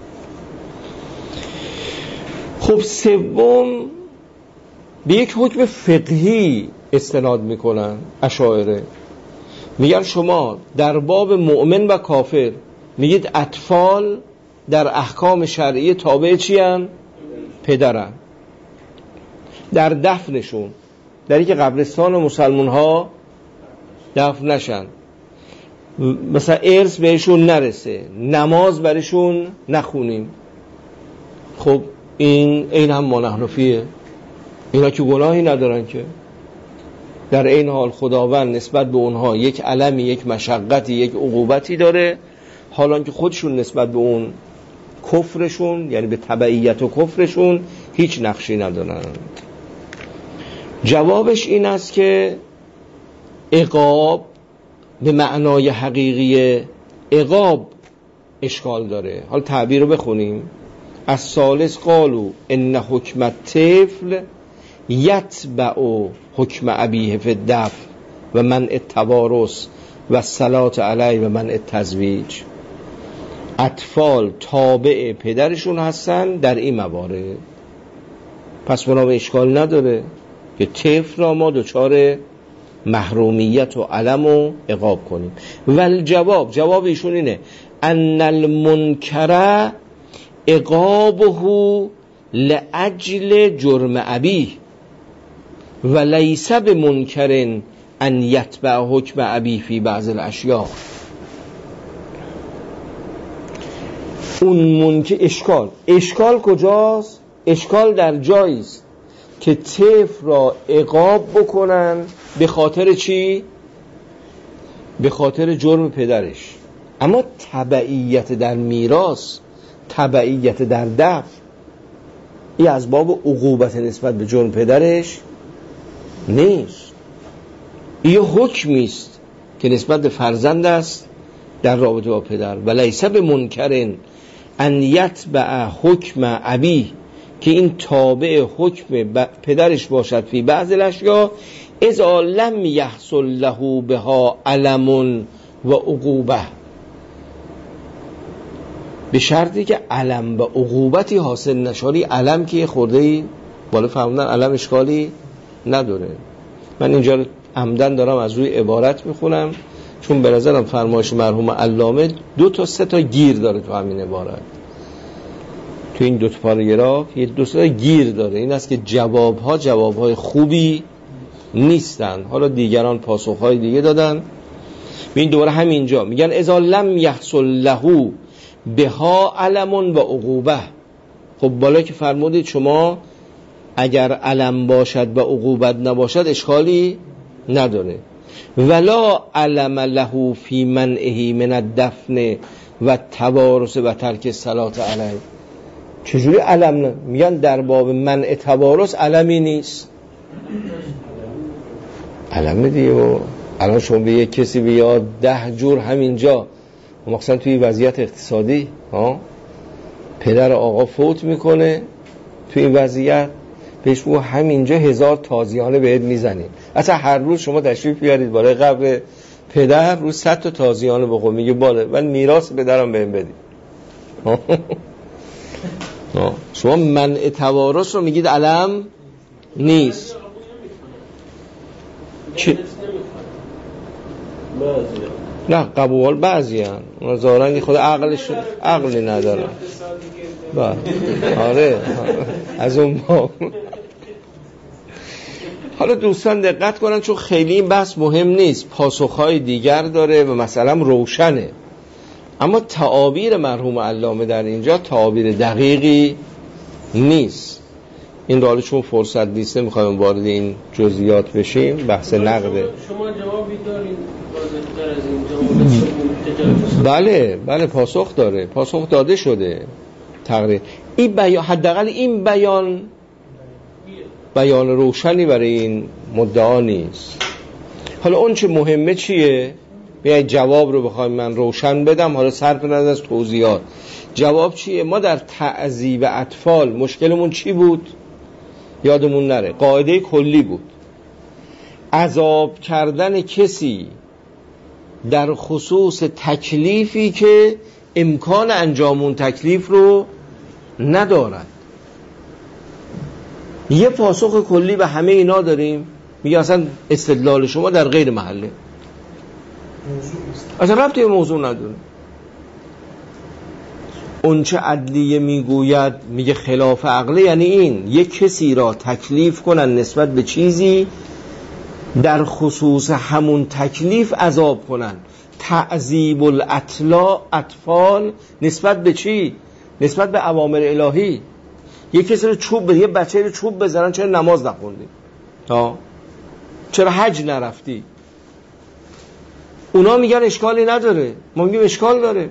خب سوم به یک حکم فقهی استناد میکنن اشاعره، میگن شما در باب مؤمن و کافر میگید اطفال در احکام شرعی تابع چی هن؟ پدرن. در دفنشون، در اینکه قبرستان مسلمان ها دفن نشن، مثلا ارث بهشون نرسه، نماز برشون نخونیم، خب این هم ما نحنفیه، اینا که گناهی ندارن که. در این حال خداوند نسبت به اونها یک المی، یک مشقتی، یک عقوبتی داره، حالان که خودشون نسبت به اون کفرشون، یعنی به تبعیت و کفرشون هیچ نقشی ندارن. جوابش این است که عقاب به معنای حقیقی عقاب اشکال داره. حالا تعبیر رو بخونیم. از ثالث قالو ان حکم الطفل یتبع حکم ابیه فی الدفع و منع التوارث و الصلاة علیه و منع التزویج. اطفال تابع پدرشون هستن در این موارد، پس بنا به اشکال نداره که طفل را ما دچار محرومیت و علم و عقاب کنیم. والجواب، جواب ایشون اینه ان المنکر عقابه لاجل جرم ابیه و لیس بمنکر ان یتبع حکم ابیه فی بعض الاشیاء. اون منکر اشکال کجاست؟ اشکال در جایی است که طفل را عقاب بکنن به خاطر چی؟ به خاطر جرم پدرش، اما تبعیت در میراث، تبعیت در دفع، این از باب عقوبت نسبت به جرم پدرش نیست. این حکمی است که نسبت به فرزند است در رابطه با پدر. و لیس بمنکر ان یتبع حکم ابیه، که این تابع حکم پدرش باشد فی بعض الاشیاء اذا لم یحصل له بها علم و عقوبه، به شرطی که علم و عقوبتی حاصل نشاری. علم که خورده‌ای بالا فرمودن علم اشکالی نداره. من اینجا عمدن دارم از روی عبارت میخونم چون به نظرم فرمایش مرحوم علامه 2 تا 3 تا گیر داره تو همین عبارت، تو این 2 تا پاراگراف یه 2 تا گیر داره. این است که جوابهای خوبی نیستن. حالا دیگران پاسخهای دیگه دادن. این دوباره همینجا میگن اذا لم یحصل له بها علم و عقوبه. خب بالا که فرمودید شما اگر علم باشد و عقوبت نباشد اشکالی نداره. ولا علم له فی منعه من الدفن و توارث و ترک الصلاة علیه. چجوری علم میگن در باب منع توارث علمی نیست؟ علم دیگه. و الان شما به یک کسی بیاد 10 جور همینجا، مخصوصا توی وضعیت اقتصادی پدر آقا فوت میکنه، توی این وضعیت بهش بگو همینجا 1000 تازیانه بهت میزنیم. اصلا هر روز شما تشریف بیارید بالای قبر پدر، روز 100 تا تازیانه بخور. میگه باله ولی میراث پدرم بهم بدید. شما منع توارث رو میگید علم نیست. چه؟ نه قبول بعضی هن ظاهرا خود عقلی ندارن. آره از اون با. حالا دوستان دقت کنن چون خیلی این بحث مهم نیست، پاسخهای دیگر داره و مثلا روشنه، اما تعابیر مرحوم علامه در اینجا تعابیر دقیقی نیست. این رو چون فرصت نیست نمیخوایم وارد این جزئیات بشیم. بحث نقده. شما جوابی دارین بازتر از این؟ بله پاسخ داره، پاسخ داده شده تقریبا. این بیان، حداقل این بیان بیان روشنی برای این مدعا نیست. حالا اون چه مهمه چیه؟ بیاید جواب رو بخوایم من روشن بدم، حالا صرف نظر از توضیحات. جواب چیه؟ ما در تعذیب اطفال مشکلمون چی بود؟ یادمون نره، قاعده کلی بود عذاب کردن کسی در خصوص تکلیفی که امکان انجام اون تکلیف رو ندارد. یه پاسخ کلی به همه اینا داریم، میگه اصلا استدلال شما در غیر محله، اصلا ربطی به موضوع نداره. اون چه عدلیه میگوید، میگه خلاف عقله، یعنی این یک کسی را تکلیف کنن نسبت به چیزی در خصوص همون تکلیف عذاب کنن. تعذیب الاطفال نسبت به چی؟ نسبت به اوامر الهی. یک کسی رو چوب یه بچه رو چوب بزنن، چرا نماز نخوندی؟ چرا حج نرفتی؟ اونا میگن اشکالی نداره، ما میگیم اشکال داره.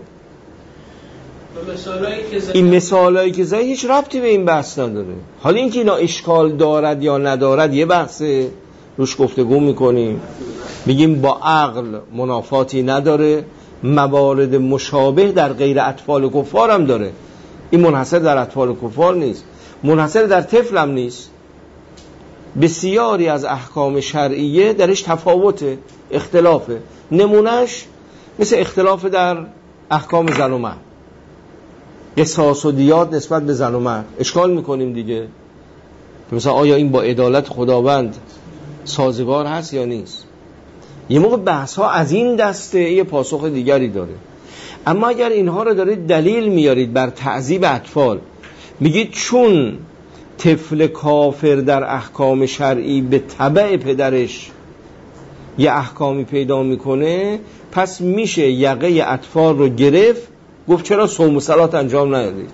این مثالایی که زدی هیچ ربطی به این بحث نداره. حالا اینکه اینا اشکال دارد یا ندارد یه بحثه، روش گفتگو میکنیم، میگیم با عقل منافاتی نداره. موارد مشابه در غیر اطفال کفار هم داره، این منحصر در اطفال کفار نیست، منحصر در طفل هم نیست. بسیاری از احکام شرعیه درش تفاوته، اختلافه. نمونهش مثل اختلاف در احکام زن و مرد، قصاص و دیات نسبت به زن و مرد. اشکال میکنیم دیگه، مثلا آیا این با عدالت خداوند سازگار هست یا نیست؟ یه موقع بحث ها از این دسته یه پاسخ دیگری داره. اما اگر اینها رو دارید دلیل میارید بر تعذیب اطفال، میگید چون طفل کافر در احکام شرعی به تبع پدرش یه احکامی پیدا میکنه، پس میشه یقه اطفال رو گرفت، گفت چرا صوم و صلات انجام ندادید؟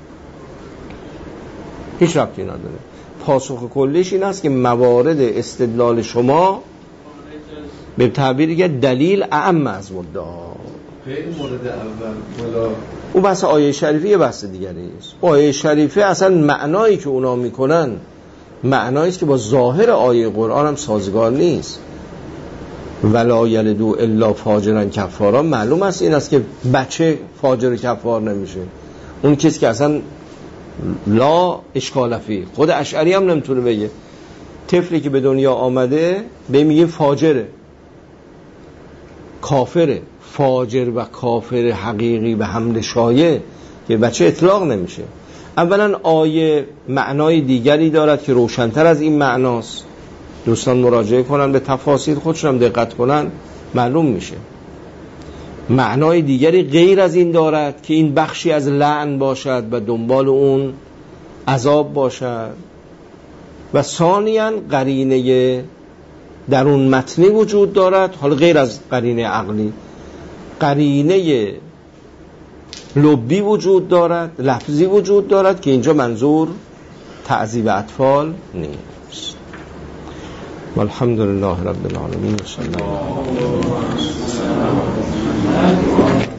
هیچ ربطی نداره. پاسخ کلیش این است که موارد استدلال شما به تعبیری که دلیل اعم از مدعا. خیلی مورد اول اون بحث آیه شریفه یه بحث دیگری است. آیه شریفه اصلا معنایی که اونا میکنن معنایی است که با ظاهر آیه قرآن هم سازگار نیست. ولا یلدو الا فاجرا کفارا، معلوم است این است که بچه فاجر کفار نمیشه. اون کسی که اصلا لا اشکال فی، خود اشعری هم نمیتونه بگه طفلی که به دنیا آمده به میگه فاجره، کافره. فاجر و کافر حقیقی به حمل شایع که بچه اطلاق نمیشه. اولا آیه معنای دیگری دارد که روشن‌تر از این معناست. دوستان مراجعه کنن به تفاسیر، خودشون هم دقت کنن، معلوم میشه. معنای دیگری غیر از این دارد که این بخشی از لعن باشد و دنبال اون عذاب باشد. و ثانیاً قرینه در اون متنی وجود دارد، حالا غیر از قرینه عقلی، قرینه لبی وجود دارد، لفظی وجود دارد که اینجا منظور تعذیب اطفال نیست. والحمدلله رب العالمین.